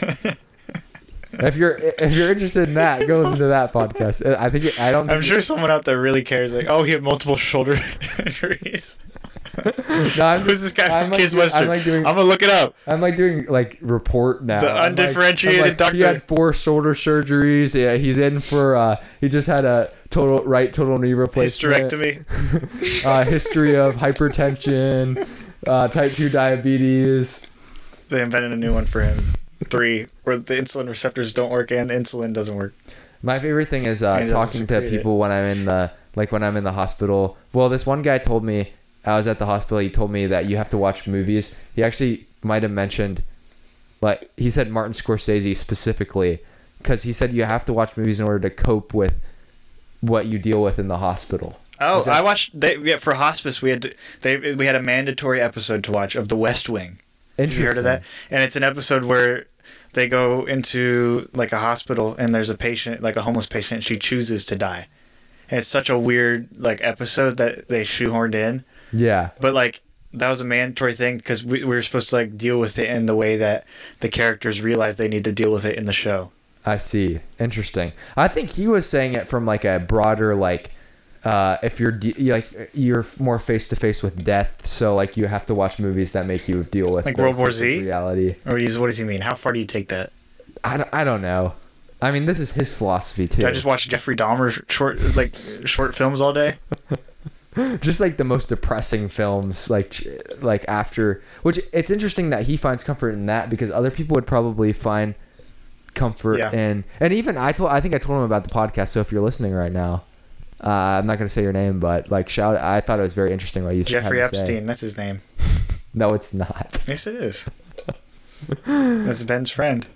If you're if you're interested in that, go listen to that podcast. I think it, I don't. I'm think sure someone out there really cares. Like, oh, he had multiple shoulder injuries. it- no, I'm, Who's this guy I'm from like Case doing- Western? I'm like doing. I'm gonna look it up. I'm like doing like report now. The I'm like- undifferentiated I'm like, doctor. He had four shoulder surgeries. Yeah, he's in for. Uh, he just had a total right total knee replacement. Hysterectomy. Uh, history of hypertension, uh, type two diabetes. They invented a new one for him. Three, where the insulin receptors don't work and the insulin doesn't work. My favorite thing is uh, And it doesn't talking to secrete it. people when I'm in the like when I'm in the hospital. Well, this one guy told me I was at the hospital. He told me that you have to watch movies. He actually might have mentioned, like he said Martin Scorsese specifically, because he said you have to watch movies in order to cope with what you deal with in the hospital. Oh, Which I- I watched. They yeah, for hospice. We had to, they we had a mandatory episode to watch of The West Wing. Have you heard of that? And it's an episode where they go into like a hospital and there's a patient, like a homeless patient. She chooses to die, and it's such a weird like episode that they shoehorned in. Yeah. But like that was a mandatory thing because we, we were supposed to like deal with it in the way that the characters realize they need to deal with it in the show. I see. Interesting. I think he was saying it from like a broader like uh, if you're de- you like you're more face to face with death, so like you have to watch movies that make you deal with Like those World War sorts of Z? reality. Or he's, what does he mean? How far do you take that? I don't, I don't know. I mean, this is his philosophy too. Did I just watch Jeffrey Dahmer short like short films all day? Just like the most depressing films, like ch- like after which it's interesting that he finds comfort in that because other people would probably find comfort Yeah. in and even I told I think I told him about the podcast. So if you're listening right now, uh, I'm not gonna say your name, but like shout. I thought it was very interesting what you Jeffrey had to say. Epstein, that's his name. No, it's not. Yes, it is. That's Ben's friend.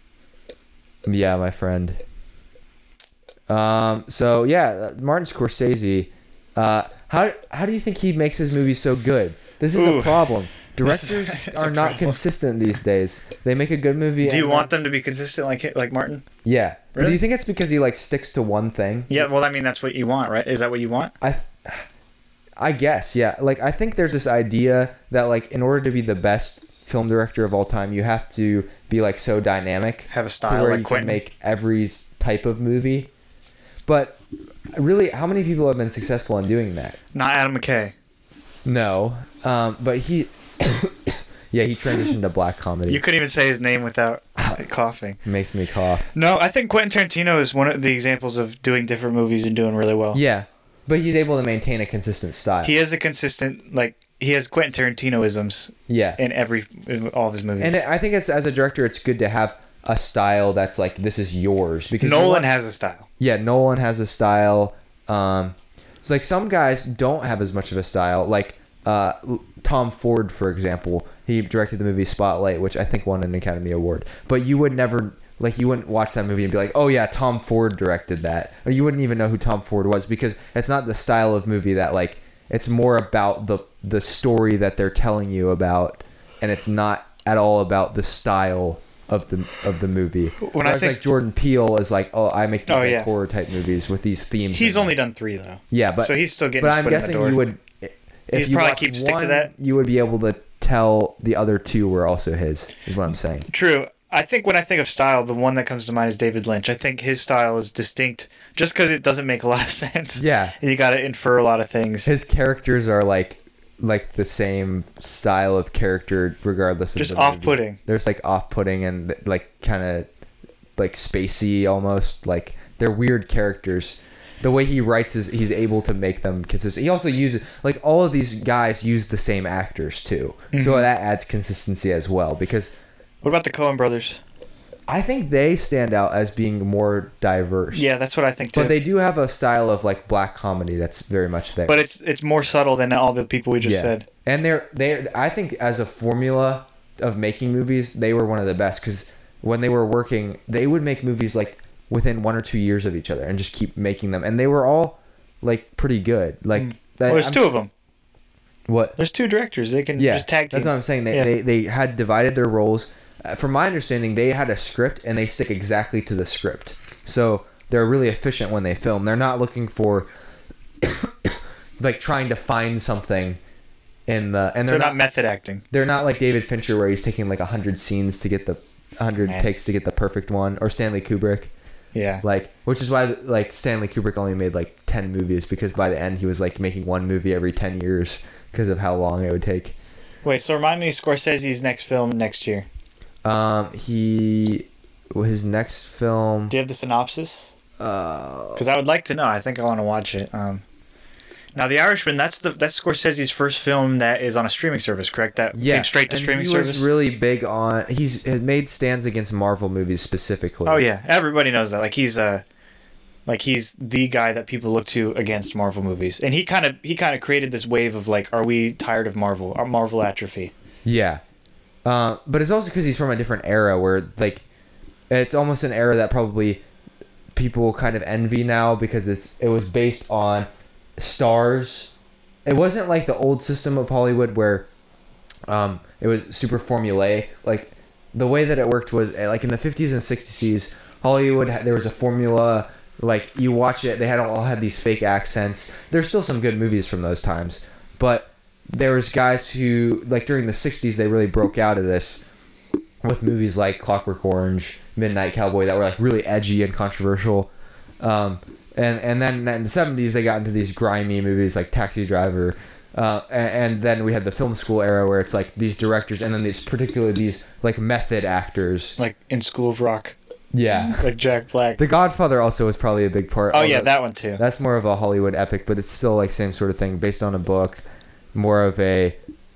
Yeah, my friend. Um. So yeah, Martin Scorsese. Uh, How how do you think he makes his movies so good? This is Ooh. a problem. This Directors is- it's a are not problem. consistent these days. They make a good movie. Do you and want then- them to be consistent like like Martin? Yeah. But do Really? you think it's because he like sticks to one thing? Yeah, well, I mean, that's what you want, right? Is that what you want? I, th- I guess, yeah. Like, I think there's this idea that, like, in order to be the best film director of all time, you have to be, like, so dynamic. Have a to style where like you Quentin. can make every s- type of movie. But, really, how many people have been successful in doing that? Not Adam McKay. No. Um, but he... yeah, he transitioned to black comedy. You couldn't even say his name without like, coughing. It makes me cough. No, I think Quentin Tarantino is one of the examples of doing different movies and doing really well. Yeah. But he's able to maintain a consistent style. He is a consistent, like, he has Quentin Tarantino-isms yeah. in every, in all of his movies. And I think it's as a director, it's good to have a style that's like, this is yours. Because you Nolan want- has a style. Yeah, Nolan has a style. Um, it's like some guys don't have as much of a style. Like uh, Tom Ford, for example, he directed the movie Spotlight, which I think won an Academy Award. But you would never, like, you wouldn't watch that movie and be like, oh yeah, Tom Ford directed that. Or you wouldn't even know who Tom Ford was because it's not the style of movie that, like, it's more about the the story that they're telling you about, and it's not at all about the style of the of the movie. When I Whereas, think- like Jordan Peele is like, oh, I make these Oh, like, yeah. horror type movies with these themes. He's in only them. done three, though. yeah, but so he's still getting But his I'm foot in the guessing door. you would. If He'd you probably watch keep stick to one, that. You would be able to tell the other two were also his. Is what I'm saying. True. I think when I think of style, the one that comes to mind is David Lynch. I think his style is distinct just because it doesn't make a lot of sense. Yeah. You got to infer a lot of things. His characters are like like the same style of character regardless of Just the movie. off-putting. There's like off-putting and like kind of like spacey almost. Like they're weird characters. The way he writes is he's able to make them consistent. He also uses like all of these guys use the same actors too. Mm-hmm. So that adds consistency as well because What about the Coen brothers? I think they stand out as being more diverse. Yeah, that's what I think too. But they do have a style of like black comedy that's very much there. But it's it's more subtle than all the people we just said. And they're they I think as a formula of making movies, they were one of the best because when they were working, they would make movies like within one or two years of each other and just keep making them, and they were all like pretty good. Like that, Well, there's I'm- two of them. What? There's two directors. They can Yeah, just tag team. that's what I'm saying. They Yeah. they, they had divided their roles. Uh, from my understanding, they had a script and they stick exactly to the script. So they're really efficient when they film. They're not looking for like trying to find something in the and They're they're, not method acting. they're not like David Fincher where he's taking like a hundred scenes to get the hundred Man. takes to get the perfect one, or Stanley Kubrick. Yeah. Like, which is why like Stanley Kubrick only made like ten movies because by the end he was like making one movie every ten years because of how long it would take. Wait, so remind me Scorsese's next film next year. Um, he his next film. Do you have the synopsis? Uh, Because I would like to know. I think I want to watch it. Um, now, The Irishman, that's the that's Scorsese's first film that is on a streaming service, correct? That yeah, came straight to and streaming he service? was really big on. He's had made stands against Marvel movies specifically. Oh, yeah. Everybody knows that. Like, he's uh, like he's the guy that people look to against Marvel movies. And he kind of he kind of created this wave of, like, are we tired of Marvel? Our Marvel atrophy. Yeah, uh, but it's also because he's from a different era where like it's almost an era that probably people kind of envy now because it's it was based on stars. It wasn't like the old system of Hollywood where um, it was super formulaic. Like the way that it worked was like in the fifties and sixties, Hollywood had, there was a formula. Like you watch it, they had all had these fake accents. There's still some good movies from those times, but there was guys who like during the sixties they really broke out of this with movies like Clockwork Orange, Midnight Cowboy that were like really edgy and controversial. Um, and and then in the seventies they got into these grimy movies like Taxi Driver. Uh, and, and then we had the film school era where it's like these directors and then these particularly these like method actors. Like in School of Rock. Yeah. Like Jack Black. The Godfather also was probably a big part. Oh, yeah, although that one too. That's more of a Hollywood epic, but it's still like same sort of thing based on a book. More of a,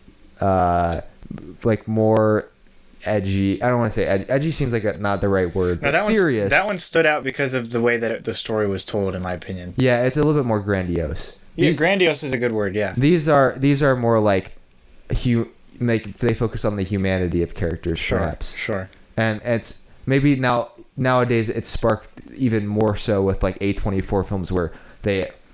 uh, like more edgy. I don't want to say edgy. Edgy seems like a, not the right word. No, But that one's- serious. That one stood out because of the way that it, the story was told, in my opinion. Yeah, it's a little bit more grandiose. Yeah, These, grandiose is a good word, yeah. these are these are more like, hu- make they focus on the humanity of characters, Sure, perhaps. sure. And it's maybe now nowadays it's sparked even more so with like A twenty-four films where they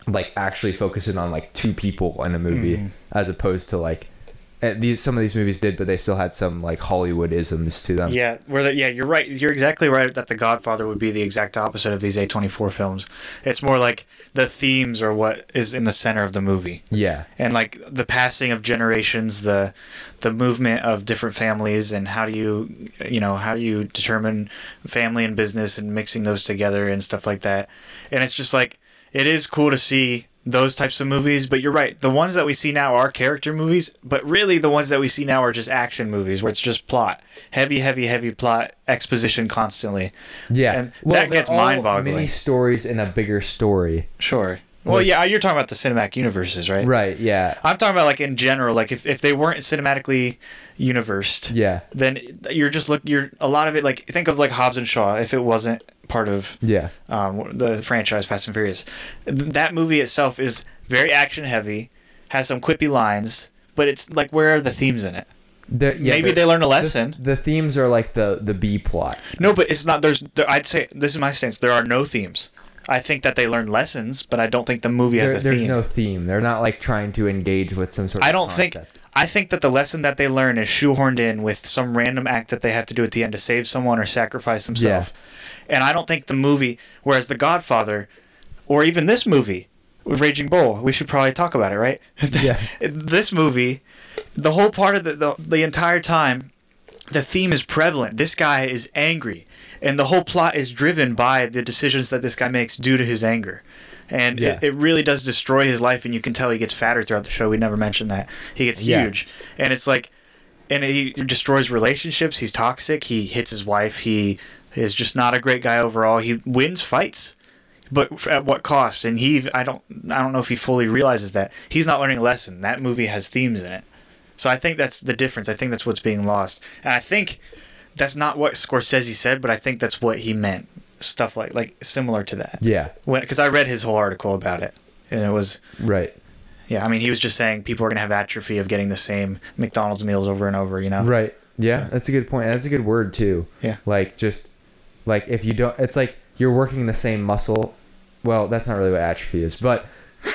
like actually focusing on like two people in a movie Mm. as opposed to like uh, these some of these movies did, but they still had some like Hollywood isms to them. Yeah, where the, yeah, you're right. You're exactly right that The Godfather would be the exact opposite of these A twenty-four films. It's more like the themes are what is in the center of the movie. Yeah. And like the passing of generations, the the movement of different families, and how do you you know how do you determine family and business and mixing those together and stuff like that. And it's just like it is cool to see those types of movies, but you're right. The ones that we see now are character movies, but really the ones that we see now are just action movies where it's just plot, heavy, heavy, heavy plot, exposition constantly. Yeah. And that they're gets all mind-boggling. Mini stories in a bigger story. Sure. Well, Like- yeah, you're talking about the cinematic universes, right? Right. Yeah. I'm talking about like in general, like if, if they weren't cinematically universed, Yeah. then you're just look you're a lot of it like think of like Hobbs and Shaw if it wasn't part of Yeah. um, the franchise Fast and Furious. Th- That movie itself is very action heavy, has some quippy lines, but it's like where are the themes in it? The- yeah, Maybe the- they learned a the- lesson. The, themes are like the the B plot. No, but it's not. There's. There, I'd say this is my stance. There are no themes. I think that they learned lessons, but I don't think the movie has There, a there's theme. no theme. They're not like trying to engage with some sort of I don't think. concept. I think that the lesson that they learn is shoehorned in with some random act that they have to do at the end to save someone or sacrifice themselves. And I don't think the movie, whereas The Godfather, or even this movie, with Raging Bull, we should probably talk about it, right? Yeah. This movie, the whole part of the, the the entire time, the theme is prevalent. This guy is angry, and the whole plot is driven by the decisions that this guy makes due to his anger. And Yeah. it, it really does destroy his life, and you can tell he gets fatter throughout the show. We never mentioned that. He gets Yeah. huge. And it's like, and he destroys relationships. He's toxic. He hits his wife. He is just not a great guy overall. He wins fights, but at what cost? And he, I don't, I don't know if he fully realizes that. He's not learning a lesson. That movie has themes in it. So I think that's the difference. I think that's what's being lost. And I think that's not what Scorsese said, but I think that's what he meant. Stuff like like similar to that. Yeah. When because I read his whole article about it, and it was Right. yeah. I mean, he was just saying people are gonna have atrophy of getting the same McDonald's meals over and over. You know. Right. Yeah, So- that's a good point. That's a good word too. Yeah. Like just like if you don't, it's like you're working the same muscle. Well, that's not really what atrophy is, but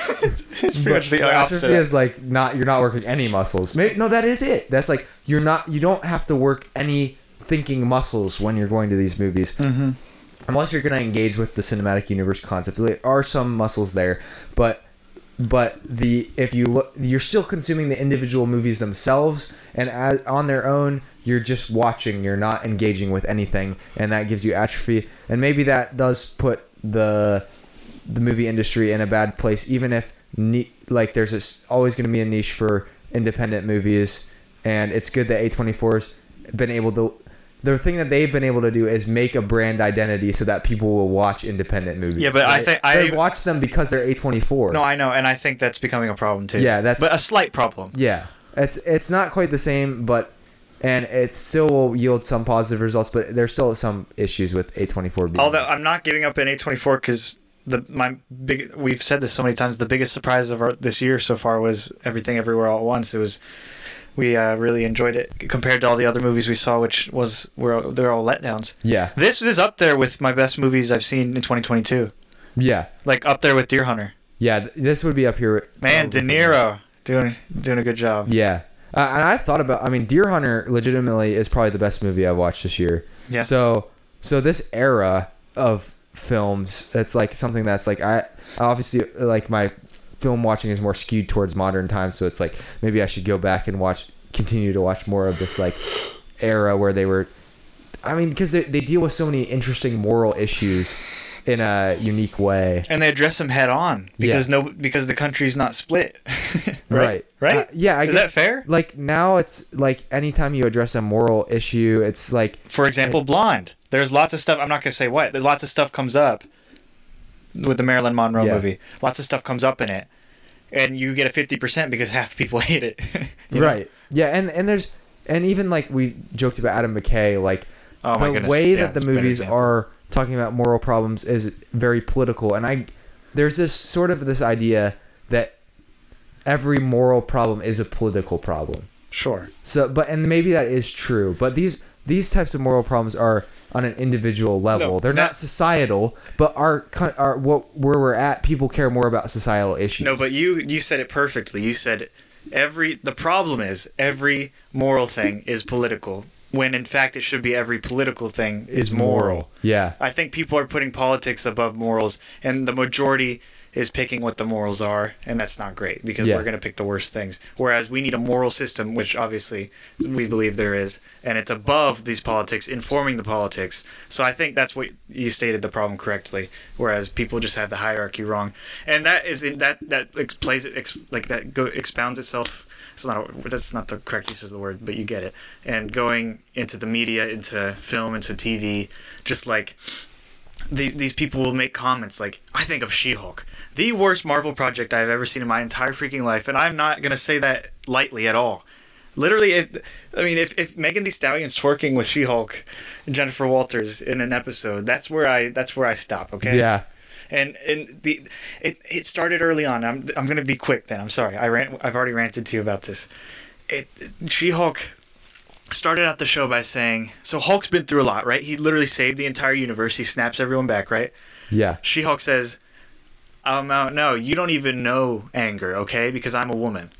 It's pretty much the but opposite. atrophy is like not you're not working any muscles. Maybe, no, that is it. That's like you're not. You don't have to work any thinking muscles when you're going to these movies. Mm-hmm. Unless you're going to engage with the cinematic universe concept. There are some muscles there, but but the if you look, you're still consuming the individual movies themselves, and as, on their own, you're just watching. You're not engaging with anything, and that gives you atrophy. And maybe that does put the the movie industry in a bad place, even if ni- like there's this, always going to be a niche for independent movies, and it's good that A twenty-four's been able to. The thing that they've been able to do is make a brand identity so that people will watch independent movies. Yeah, but I They- think- I- they watch them because they're A twenty-four. No, I know, and I think that's becoming a problem too. Yeah, that's- but a slight problem. Yeah, it's it's not quite the same, but and it still will yield some positive results, but there's still some issues with A twenty-four. Being Although I'm not giving up in A twenty-four because the my big we've said this so many times. The biggest surprise of our this year so far was Everything Everywhere All at Once. It was we uh, really enjoyed it compared to all the other movies we saw, which was were they're all letdowns. yeah, This is up there with my best movies I've seen in twenty twenty-two. yeah, Like up there with Deer Hunter. yeah. th- This would be up here. Man, probably De for me. Niro doing doing a good job. Yeah, uh, and I thought about. I mean, Deer Hunter legitimately is probably the best movie I've watched this year. Yeah. So, so this era of films, that's like something that's like I obviously like my film watching is more skewed towards modern times. So it's like maybe I should go back and watch, continue to watch more of this like era where they were. I mean, because they they deal with so many interesting moral issues in a unique way. And they address them head on because Yeah. no because the country's not split. Right. Right? Uh, yeah. I Is guess, that fair? Like now, it's like anytime you address a moral issue, it's like For example, Blonde. There's lots of stuff. I'm not gonna say what. There's lots of stuff comes up with the Marilyn Monroe Yeah. movie. Lots of stuff comes up in it, and you get a fifty percent because half the people hate it. You know? right. Yeah, and and there's and even like we joked about Adam McKay, like Oh my the goodness. way Yeah, that the that's a better movies example. are talking about moral problems is very political, and I there's this sort of this idea that every moral problem is a political problem. Sure. So, but and maybe that is true, but these these types of moral problems are on an individual level. No, They're that- not societal, but our co- our what where we're at, people care more about societal issues. No, but you you said it perfectly. You said every the problem is every moral thing is political, when in fact it should be every political thing is moral. Yeah. I think people are putting politics above morals, and the majority is picking what the morals are, and that's not great because Yeah. we're going to pick the worst things. Whereas we need a moral system, which obviously we believe there is, and it's above these politics, informing the politics. So I think that's what you stated the problem correctly. Whereas people just have the hierarchy wrong, and that is in, that that ex- plays it ex- like that go, expounds itself. It's not a, that's not the correct use of the word, but you get it. And going into the media, into film, into T V, just like. The, these people will make comments like, I think of She-Hulk, the worst Marvel project I've ever seen in my entire freaking life, and I'm not going to say that lightly at all. Literally, if, I mean, if, if Megan Thee Stallion's twerking with She-Hulk and Jennifer Walters in an episode, that's where I that's where I stop, okay? Yeah. And and the it, it started early on. I'm I'm going to be quick then. I'm sorry. I ran, I've already ranted to you about this. It She-Hulk started out the show by saying, so Hulk's been through a lot, right? He literally saved the entire universe. He snaps everyone back, right? Yeah. She-Hulk says, um, uh, no, you don't even know anger, okay? Because I'm a woman.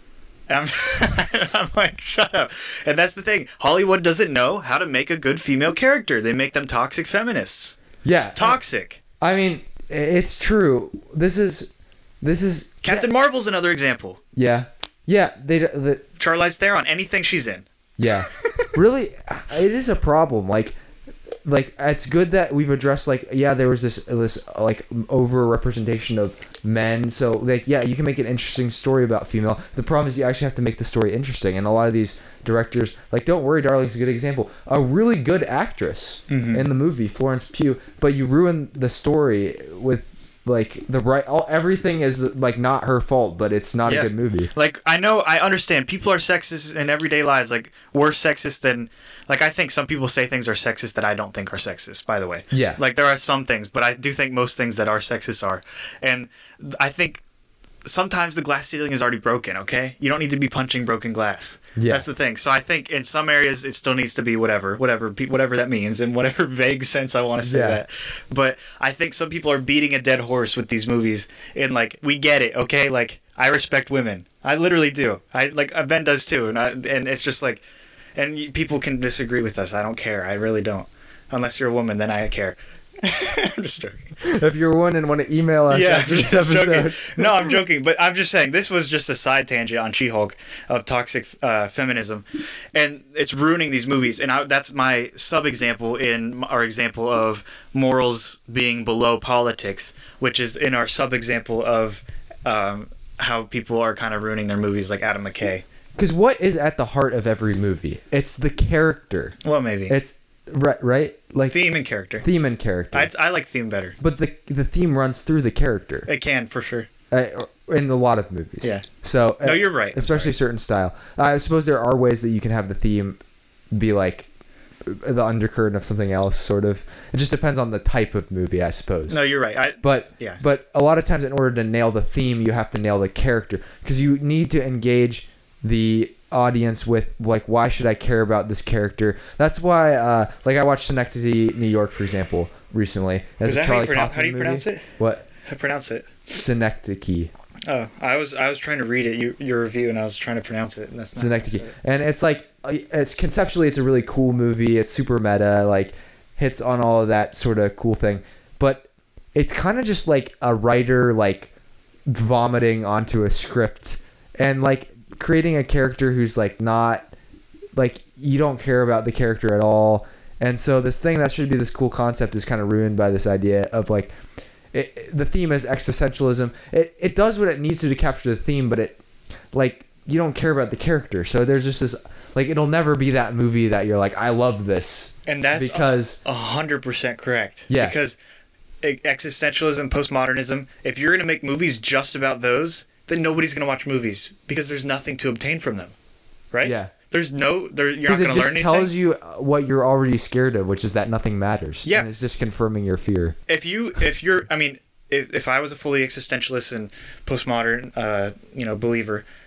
And I'm, I'm like, shut up. And that's the thing. Hollywood doesn't know how to make a good female character. They make them toxic feminists. Yeah. Toxic. I mean, it's true. This is this is Captain Marvel's another example. Yeah. Yeah, they the Charlize Theron, anything she's in. Yeah. Really, it is a problem. Like, like it's good that we've addressed, like, yeah, there was this, this like, over-representation of men. So, like, yeah, you can make an interesting story about female. The problem is you actually have to make the story interesting. And a lot of these directors, like, Don't Worry, Darling's a good example. A really good actress mm-hmm. in the movie, Florence Pugh, but you ruin the story with, like, the right, all everything is, like, not her fault, but it's not yeah. a good movie. Like, I know, I understand people are sexist in everyday lives, like, worse sexist than, like, I think some people say things are sexist that I don't think are sexist, by the way. Yeah. Like, there are some things, but I do think most things that are sexist are. And I think sometimes the glass ceiling is already broken, okay? You don't need to be punching broken glass. Yeah. That's the thing. So I think in some areas it still needs to be whatever, whatever, whatever that means, in whatever vague sense I want to say Yeah. that. But I think some people are beating a dead horse with these movies, and like, we get it, okay? Like, I respect women. I literally do. I like Ben does too, and I, and it's just like, and you- people can disagree with us. I don't care. I really don't. Unless you're a woman, then I care. I'm just joking. If you're one and want to email us Yeah, I'm after this just joking. episode. No, I'm joking, but I'm just saying this was just a side tangent on She-Hulk of toxic uh, feminism, and it's ruining these movies. And I, that's my sub-example in our example of morals being below politics, which is in our sub-example of um, how people are kind of ruining their movies, like Adam McKay. Because what is at the heart of every movie? It's the character. Well, maybe It's right, right? Like theme and character. theme and character. I'd, I like theme better. but the the theme runs through the character It can for sure. uh, in a lot of movies. Yeah. So No, uh, you're right. Especially certain style. I suppose there are ways that you can have the theme be like the undercurrent of something else, sort of. It just depends on the type of movie, I suppose. No, you're right. I, But Yeah. but a lot of times, in order to nail the theme, you have to nail the character, because you need to engage the audience with, like, why should I care about this character? That's why, uh, like, I watched Synecdoche, New York, for example, recently. As Is a that how you Charlie pronounce- Kaufman how do you movie. pronounce it? What? I pronounce it. Synecdoche. Oh, I was I was trying to read it, you, your review, and I was trying to pronounce it, and that's not Synecdoche. how I say it. And it's like, it's conceptually, it's a really cool movie. It's super meta, like, hits on all of that sort of cool thing. But it's kind of just like a writer, like, vomiting onto a script and, like, creating a character who's, like, not, like, you don't care about the character at all. And so this thing that should be this cool concept is kind of ruined by this idea of, like, it, the theme is existentialism. It it does what it needs to to capture the theme, but it, like, you don't care about the character. So there's just this, like, it'll never be that movie that you're like, I love this. And that's because a hundred percent correct. Yeah. Because e- existentialism, postmodernism, if you're gonna make movies just about those, then nobody's gonna watch movies because there's nothing to obtain from them, right? Yeah. There's no, there, you're not because it gonna just learn anything. tells you what you're already scared of, which is that nothing matters. Yeah. And it's just confirming your fear. If you, if you're, I mean, if, if I was a fully existentialist and postmodern, uh, you know, believer,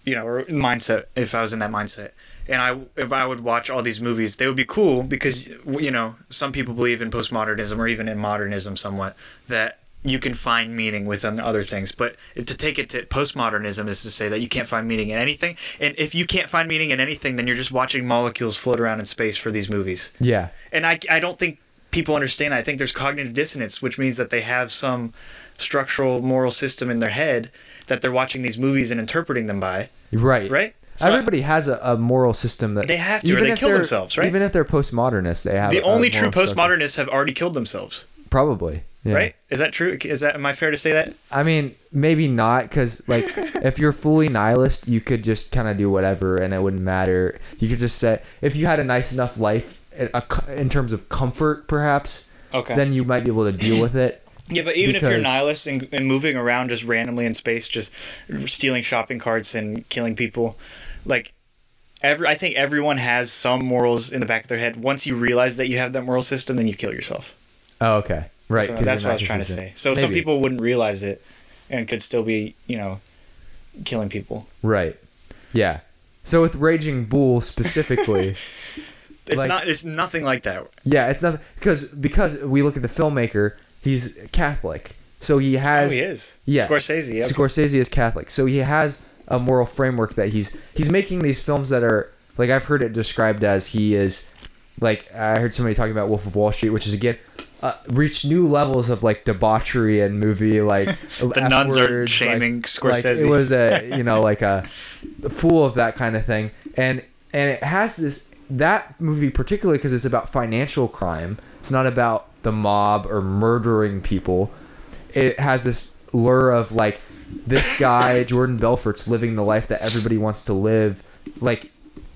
you know, or mindset, if I was in that mindset, and I if I would watch all these movies, they would be cool because, you know, some people believe in postmodernism or even in modernism somewhat, that you can find meaning within other things. But to take it to postmodernism is to say that you can't find meaning in anything. And if you can't find meaning in anything, then you're just watching molecules float around in space for these movies. Yeah. And I, I don't think people understand that. I think there's cognitive dissonance, which means that they have some structural moral system in their head that they're watching these movies and interpreting them by. Right. Right? So everybody has a, a moral system that they have to, or they if kill they're- themselves, right? Even if they're postmodernists, they have the a, only a true moral structure. postmodernists have already killed themselves. Probably. Yeah. Right? Is that true? Is that, am I fair to say that? I mean, maybe not, because like if you're fully nihilist, you could just kind of do whatever and it wouldn't matter. You could just say, if you had a nice enough life in, a, in terms of comfort, perhaps, Okay. then you might be able to deal with it. Yeah, but even if you're because- nihilist and, and moving around just randomly in space, just stealing shopping carts and killing people, like, every I think everyone has some morals in the back of their head. Once you realize that you have that moral system, then you kill yourself. Oh, okay. Right. So 'cause that's you're what I was not trying to consistent. say. So some Maybe. people wouldn't realize it and could still be, you know, killing people. Right. Yeah. So with Raging Bull specifically, It's Like- not. It's nothing like that. yeah, it's not because because we look at the filmmaker, he's Catholic, so he has. Oh, he is. Yeah. Scorsese. Yep. Scorsese is Catholic, so he has a moral framework that he's he's making these films that are like, I've heard it described as he is like, I heard somebody talking about Wolf of Wall Street, which is again uh, reached new levels of like debauchery and movie like The nuns are F-words, shaming like, Scorsese. Like it was a you know like a full of that kind of thing, and and it has this that movie particularly because it's about financial crime. It's not about the mob or murdering people. It has this lure of like this guy Jordan Belfort's living the life that everybody wants to live, like.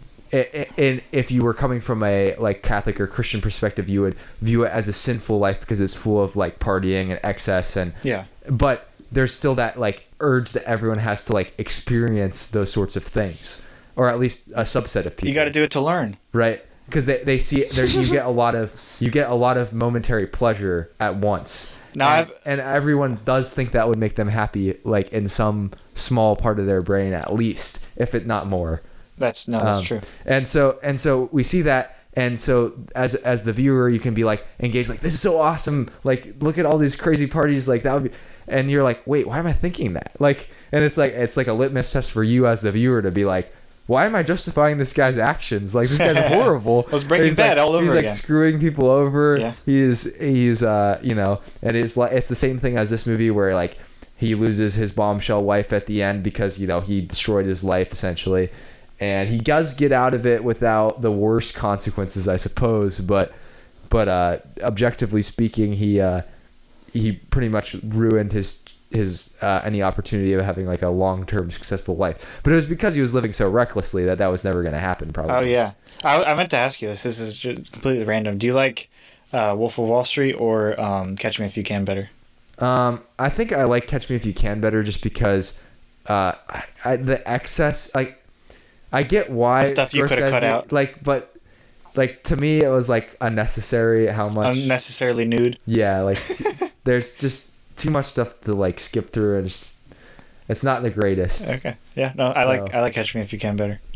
And if you were coming from a like Catholic or Christian perspective, you would view it as a sinful life because it's full of like partying and excess and Yeah. But there's still that like urge that everyone has to like experience those sorts of things, or at least a subset of people. You got to do it to learn. Right, because they, they see it there. You get a lot of you get a lot of momentary pleasure at once. Now and, I've- and everyone does think that would make them happy, like in some small part of their brain at least, if it not more. That's no. That's Um, true. And so and so we see that, and so as as the viewer, you can be like engaged, like this is so awesome, like look at all these crazy parties, like that would be, and you're like, wait, why am I thinking that? Like, and it's like it's like a litmus test for you as the viewer to be like, why am I justifying this guy's actions? Like this guy's horrible. It was Breaking He's Bad like, all over He's again. like screwing people over. Yeah. He's he's uh you know, and it's like it's the same thing as this movie where like he loses his bombshell wife at the end because you know he destroyed his life essentially. And he does get out of it without the worst consequences, I suppose. But, but uh, objectively speaking, he uh, he pretty much ruined his his uh, any opportunity of having like a long term successful life. But it was because he was living so recklessly that that was never going to happen. Probably. Oh yeah. I, I meant to ask you this. This is just completely random. Do you like uh, Wolf of Wall Street or um, Catch Me If You Can better? Um, I think I like Catch Me If You Can better just because uh, I, I, the excess like. I get why Stuff you coulda Scorsese- cut out. like, but like to me it was like unnecessary. How much? Unnecessarily nude. Yeah, like there's just too much stuff to like skip through, and it's, it's not the greatest. Okay. Yeah. No, I like So- I like Catch Me If You Can better.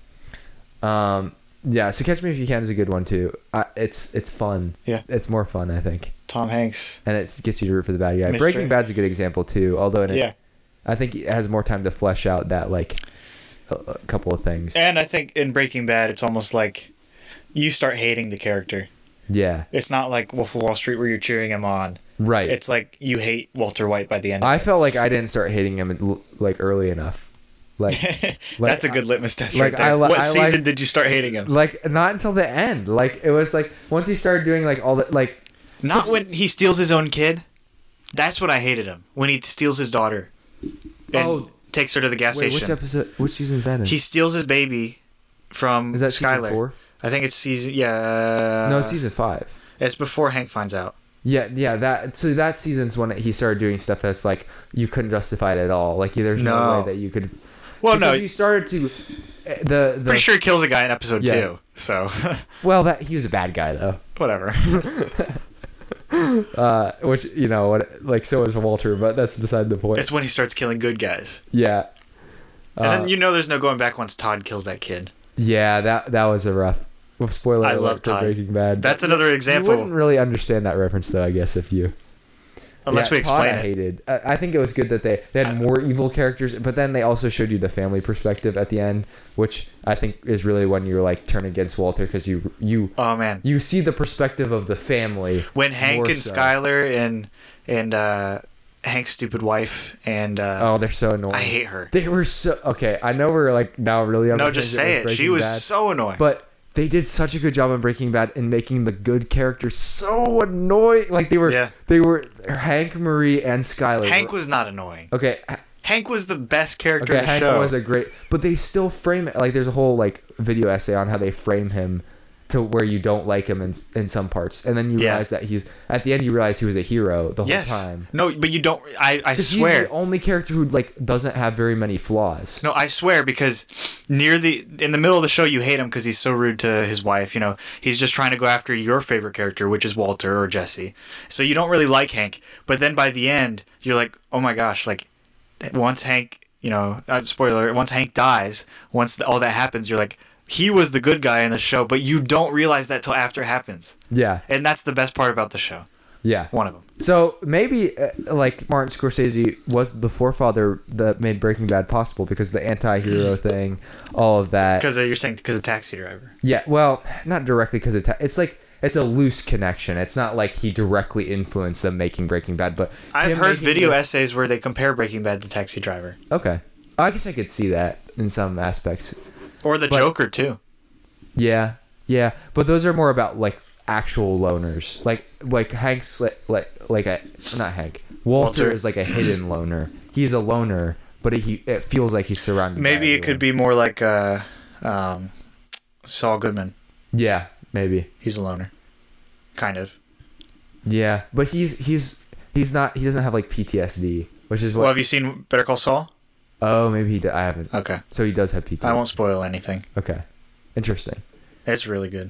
Um, yeah. So Catch Me If You Can is a good one too. I, it's it's fun. Yeah. It's more fun, I think, Tom Hanks. and it gets you to root for the bad guy. Mystery. Breaking Bad's a good example too, although in it, Yeah. I think it has more time to flesh out that like a, a couple of things. And I think in Breaking Bad, it's almost like you start hating the character. Yeah. It's not like Wolf of Wall Street where you're cheering him on. Right. It's like you hate Walter White by the end. Of I it. felt like I didn't start hating him in, like early enough. Like, That's a good litmus test like, right there. I li- what I season like- did you start hating him? like not until the end. Like it was like once he started doing like all the like. Not when he steals his own kid. That's when I hated him. When he steals his daughter and Oh. takes her to the gas Wait, which station. episode? Which season is that in? He steals his baby from Is that season Skylar. four? I think it's season. Yeah. no, season five. It's before Hank finds out. Yeah, yeah. That so that season's when he started doing stuff that's like you couldn't justify it at all. Like there's no, No. way that you could. Well, no. because you started to eh, the the Pretty sure he kills a guy in episode Yeah. two. So well that he was a bad guy though. whatever. Uh, which you know what like so is Walter, but that's beside the point. It's when he starts killing good guys. Yeah. And Uh, then you know there's no going back once Todd kills that kid. Yeah, that that was a rough. Well, spoiler I alert love for Todd. Breaking Bad. That's another You example. wouldn't really understand that reference though, I guess, if you. Unless Yeah, we Todd explain I it. hated. I, I think it was good that they, they had more evil characters, but then they also showed you the family perspective at the end, which I think is really when you like turn against Walter because you you Oh man. you see the perspective of the family. When Hank more and so. Skylar and and uh, Hank's stupid wife and uh, Oh, they're so annoying. I hate her. They were so okay. I know we're like now really on No, the just tangent say with it. She Breaking was Bad, so annoying. but they did such a good job on Breaking Bad in making the good characters so annoying. Like they were, Yeah. they were Hank, Marie, and Skylar. Hank were, was not annoying. okay. Hank was the best character Okay, in the Hank show. was a great, but they still frame it like there's a whole like video essay on how they frame him to where you don't like him in in some parts, and then you Yeah. realize that he's at the end you realize he was a hero the yes. whole time. No, but you don't. I I 'Cause swear. he's the only character who like doesn't have very many flaws. No, I swear because near the in the middle of the show you hate him because he's so rude to his wife. You know, he's just trying to go after your favorite character, which is Walter or Jesse. So you don't really like Hank. But then by the end, you're like, oh my gosh! Like once Hank, you know, uh, spoiler. Once Hank dies, once the, all that happens, you're like, he was the good guy in the show, but you don't realize that till after it happens. Yeah, And that's the best part about the show. yeah. One of them. So maybe uh, like Martin Scorsese was the forefather that made Breaking Bad possible because the anti-hero thing, all of that. Because you're saying because of Taxi Driver. Yeah, well, not directly because it. Ta- it's like it's a loose connection. It's not like he directly influenced them making Breaking Bad, but I've him heard making video this- essays where they compare Breaking Bad to Taxi Driver. Okay, I guess I could see that in some aspects. Or The But- Joker, too. Yeah, yeah, but those are more about like actual loners, like like Hank's like like, like a not Hank. Walter, Walter. is like a hidden loner. He's a loner, but he it feels like he's surrounded. Maybe by it could be more like uh, um, Saul Goodman. Yeah, maybe. He's a loner. Kind of. Yeah, but he's he's he's not. He doesn't have like P T S D, which is what. Well, have you seen Better Call Saul? Oh, maybe he. d- I haven't. Okay. So he does have P T S D. I won't spoil anything. Okay, interesting. It's really good.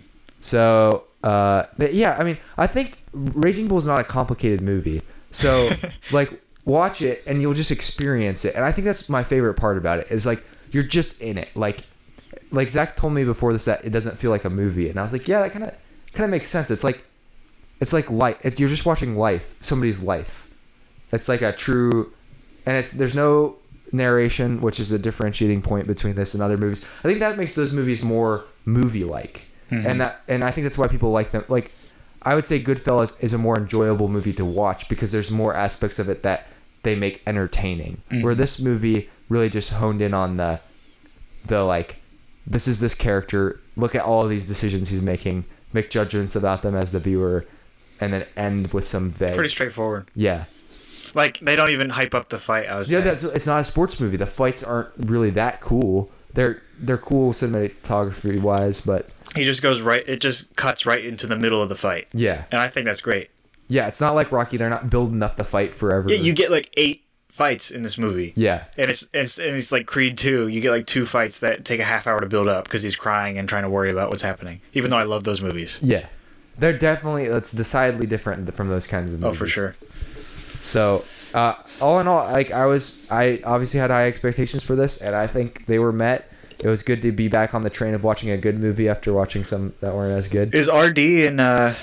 So, uh, but yeah, I mean, I think Raging Bull is not a complicated movie. So, like, watch it and you'll just experience it. And I think that's my favorite part about it is like you're just in it. Like, like Zach told me before this that it doesn't feel like a movie, and I was like, yeah, that kind of kind of makes sense. It's like, it's like life. If you're just watching life, somebody's life. It's like a true, and it's there's no narration, which is a differentiating point between this and other movies. I think that makes those movies more movie-like, Mhm. and that and I think that's why people like them. Like, I would say Goodfellas is a more enjoyable movie to watch because there's more aspects of it that they make entertaining. Mhm. Where this movie really just honed in on the, the like, this is this character. Look at all of these decisions he's making. Make judgments about them as the viewer, and then end with some vague. Pretty straightforward. Yeah. Like, they don't even hype up the fight, I was Yeah, saying. that's it's not a sports movie. The fights aren't really that cool. They're they're cool cinematography wise, but He just goes right, it just cuts right into the middle of the fight. yeah, And I think that's great. yeah. It's not like Rocky. They're not building up the fight forever. Yeah, you get like eight fights in this movie. Yeah, And it's, it's and it's like Creed two. You get like two fights that take a half hour to build up because he's crying and trying to worry about what's happening. Even though I love those movies. yeah. They're definitely it's decidedly different from those kinds of Oh, movies. for sure. So, uh, all in all, like I was, I obviously had high expectations for this, and I think they were met. It was good to be back on the train of watching a good movie after watching some that weren't as good. Is R D in uh,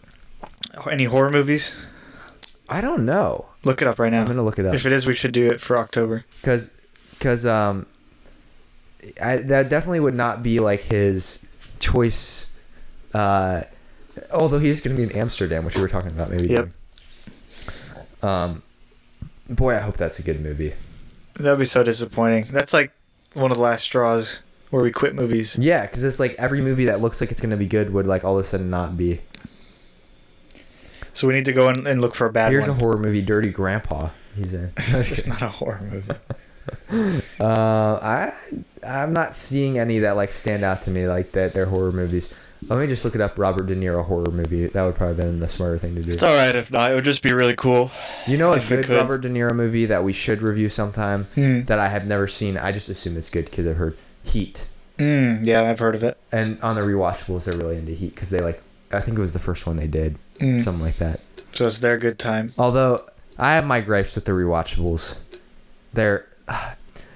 any horror movies? I don't know. Look it up right now. I'm gonna look it up. If it is, we should do it for October. Because, because um, I, that definitely would not be like his choice. Uh, although he is going to be in Amsterdam, which we were talking about, maybe. Yep. Um, boy, I hope that's a good movie. That'd be so disappointing. That's like one of the last straws where we quit movies. Yeah, because it's like every movie that looks like it's going to be good would like all of a sudden not be. So we need to go in and look for a bad Here's one. a horror movie, Dirty Grandpa. He's in. It's not a horror movie. uh, I I'm not seeing any that like stand out to me like that. They're horror movies. Let me just look it up. Robert De Niro horror movie. That would probably have been the smarter thing to do. It's alright if not. It would just be really cool. You know a if it good could. Robert De Niro movie that we should review sometime Hmm. that I have never seen. I just assume it's good because I've heard Heat. Mm, yeah, I've heard of it. And on the rewatchables, they're really into Heat because they like. I think it was the first one they did, Mm. something like that. So it's their good time. Although I have my gripes with the rewatchables. They're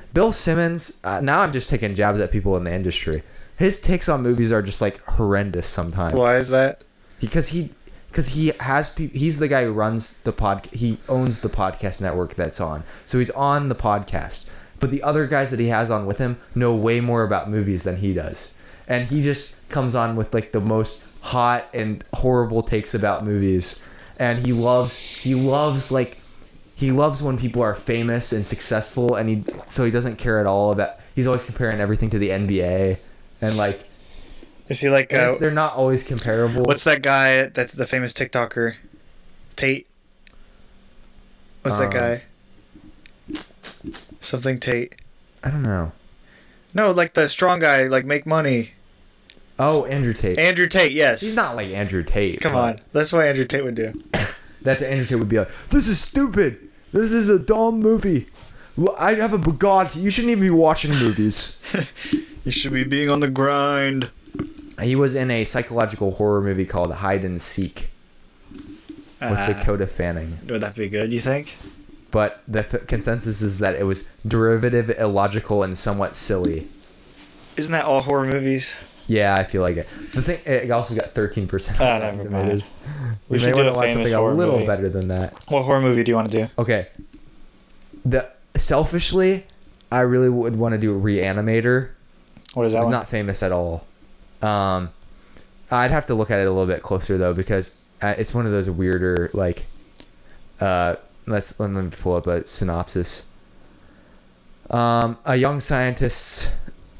Bill Simmons. Uh, now I'm just taking jabs at people in the industry. His takes on movies are just like horrendous sometimes. Why is that? Because he, because he has pe- he's the guy who runs the pod. He owns the podcast network that's on. So he's on the podcast. But the other guys that he has on with him know way more about movies than he does, and he just comes on with like the most hot and horrible takes about movies. And he loves he loves like he loves when people are famous and successful, and he so he doesn't care at all about. He's always comparing everything to the N B A, and like. Is he like uh, they're not always comparable. What's that guy that's the famous TikToker? Tate. What's Um, that guy? Something Tate. I don't know. No, like the strong guy, like make money. Oh, Andrew Tate. Andrew Tate, yes. He's not like Andrew Tate. Come but on. That's what Andrew Tate would do. That's what Andrew Tate would be like. This is stupid. This is a dumb movie. Well, I have a Bugatti. You shouldn't even be watching movies. You should be being on the grind. He was in a psychological horror movie called Hide and Seek with Uh, Dakota Fanning. Would that be good, you think? But the f- consensus is that it was derivative, illogical, and somewhat silly. Isn't that all horror movies? Yeah, I feel like it. The thing, it also got thirteen percent. Oh, never mind. We, We should may do want a to watch famous something a horror little movie. better than that. What horror movie do you want to do? Okay. The selfishly, I really would want to do Reanimator. What is that It's one? not famous at all. Um, I'd have to look at it a little bit closer though, because uh, it's one of those weirder like. Uh, let's let me pull up a synopsis. Um, a young scientist.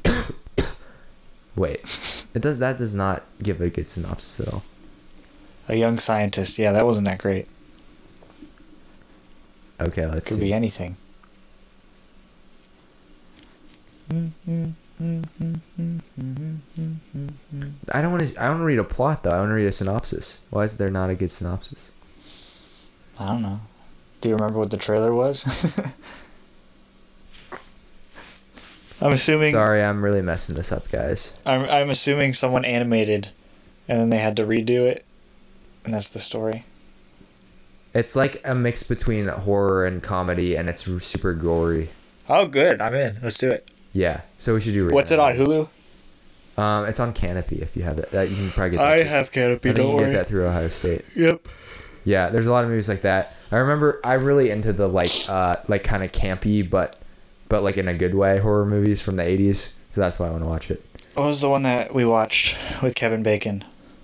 Wait, it does that does not give a good synopsis at all. A young scientist. Yeah, that wasn't that great. Okay, let's Could see. be anything. I don't want to. I don't want to read a plot though. I want to read a synopsis. Why is there not a good synopsis? I don't know. Do you remember what the trailer was? I'm assuming. Sorry, I'm really messing this up, guys. I'm I'm assuming someone animated, and then they had to redo it, and that's the story. It's like a mix between horror and comedy, and it's super gory. Oh, good. I'm in. Let's do it. Yeah, so we should do. What's it on Reanimator. Hulu? Um, it's on Canopy if you have it. That you can probably get. That I through- have Canopy. I think Don't you can worry. get that through Ohio State. Yep. Yeah, there's a lot of movies like that. I remember I really into the like uh like kind of campy but but like in a good way horror movies from the eighties. So that's why I want to watch it. What was the one that we watched with Kevin Bacon?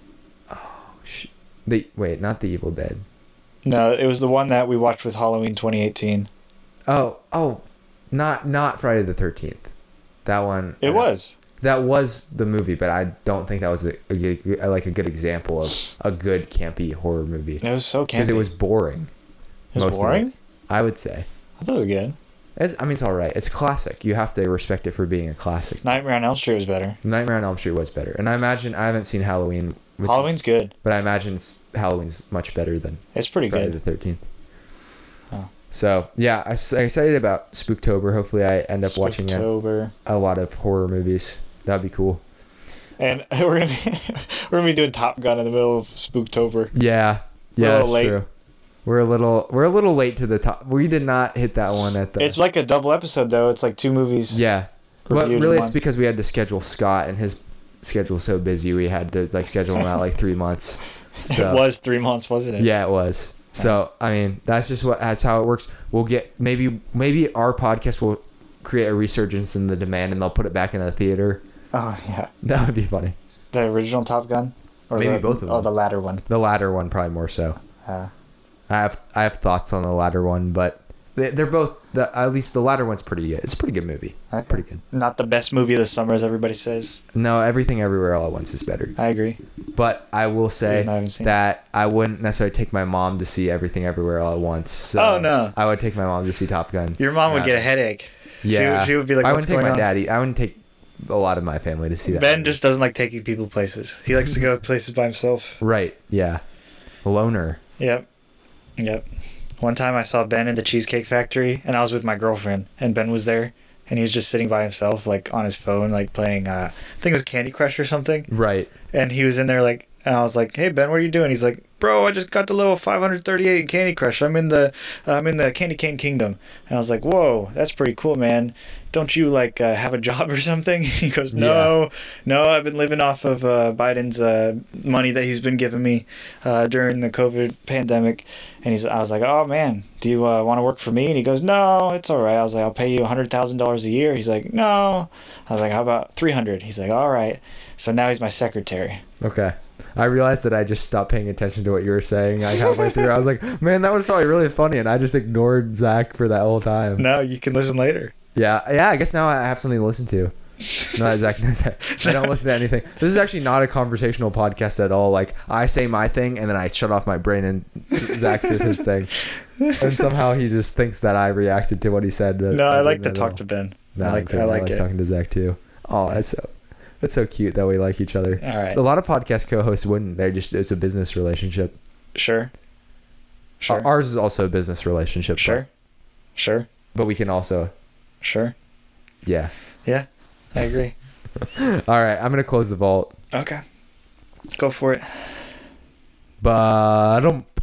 Sh- The wait, not The Evil Dead. No, it was the one that we watched with Halloween twenty eighteen. Oh, oh, not not Friday the thirteenth. That one. It uh, was. That was the movie, but I don't think that was a, a, good- like a good example of a good campy horror movie It was so campy. because it was boring. It was most of boring? I would say. I thought it was good. It's, I mean, it's all right. It's a classic. You have to respect it for being a classic. Nightmare on Elm Street was better. Nightmare on Elm Street was better, and I imagine I haven't seen Halloween. Which Halloween's is, good. but I imagine it's, Halloween's much better than It's pretty Friday good. the thirteenth. Oh. So yeah, I'm s- excited about Spooktober. Hopefully, I end up watching a, Spooktober. a lot of horror movies. That'd be cool. And we're gonna be we're gonna be doing Top Gun in the middle of Spooktober. Yeah, We're a yeah, little that's late. true. We're a little we're a little late to the top. We did not hit that one at the. It's like a double episode though. It's like two movies. yeah, but reviewed in really, it's one. because we had to schedule Scott, and his schedule's so busy. We had to like schedule him out like three months. So. It was three months, wasn't it? Yeah, it was. So I mean, that's just what that's how it works. We'll get maybe maybe our podcast will create a resurgence in the demand, and they'll put it back in the theater. Oh yeah. That would be funny. The original Top Gun. Or Maybe the, both of Oh, them. the latter one. The latter one probably more so. Uh, I have I have thoughts on the latter one, but they, they're both the at least the latter one's pretty good. It's a pretty good movie. okay. Pretty good. Not the best movie of the summer, as everybody says. No, Everything Everywhere All at Once is better. I agree. But I will say Even though I haven't seen that I wouldn't necessarily take my mom to see Everything Everywhere All at Once. So Oh, no. I would take my mom to see Top Gun. Your mom would Yeah. get a headache. Yeah, She, she would be like, I "What's wouldn't take going my on?" daddy. I wouldn't take a lot of my family to see that. Ben movie. just doesn't like taking people places. He likes to go places by himself. right. Yeah, loner. Yep. Yep. One time I saw Ben in the Cheesecake Factory, and I was with my girlfriend, and Ben was there, and he was just sitting by himself, like on his phone, like playing, uh, I think it was Candy Crush or something. Right. And he was in there, like, and I was like, "Hey Ben, what are you doing?" He's like, bro, I just got to level five hundred thirty-eight in Candy Crush. I'm in the I'm in the Candy Cane Kingdom. And I was like, whoa, that's pretty cool, man. Don't you like uh, have a job or something? He goes, no, yeah. no, I've been living off of uh, Biden's uh, money that he's been giving me uh, during the COVID pandemic. And he's, I was like, oh man, do you uh, want to work for me? And he goes, no, it's all right. I was like, I'll pay you a hundred thousand dollars a year. He's like, no. I was like, how about three hundred? He's like, all right. So now he's my secretary. Okay. I realized that I just stopped paying attention to what you were saying. I halfway through, I was like, man, that was probably really funny, and I just ignored Zach for that whole time. No, you can listen later. Yeah, yeah. I guess now I have something to listen to. No, Zach knows that. I don't listen to anything. This is actually not a conversational podcast at all. Like, I say my thing, and then I shut off my brain, and Zach says his thing. And somehow he just thinks that I reacted to what he said. But no, I, I like to talk all. to Ben. No, I like, I, I like, I like it. talking to Zach too. Oh, that's so that's so cute that we like each other. All right. A lot of podcast co-hosts wouldn't. They're just it's a business relationship. Sure. Sure. Ours is also a business relationship. Sure. But, Sure. but we can also. Sure. Yeah. Yeah, I agree. All right, I'm gonna close the vault. Okay. Go for it. But I don't.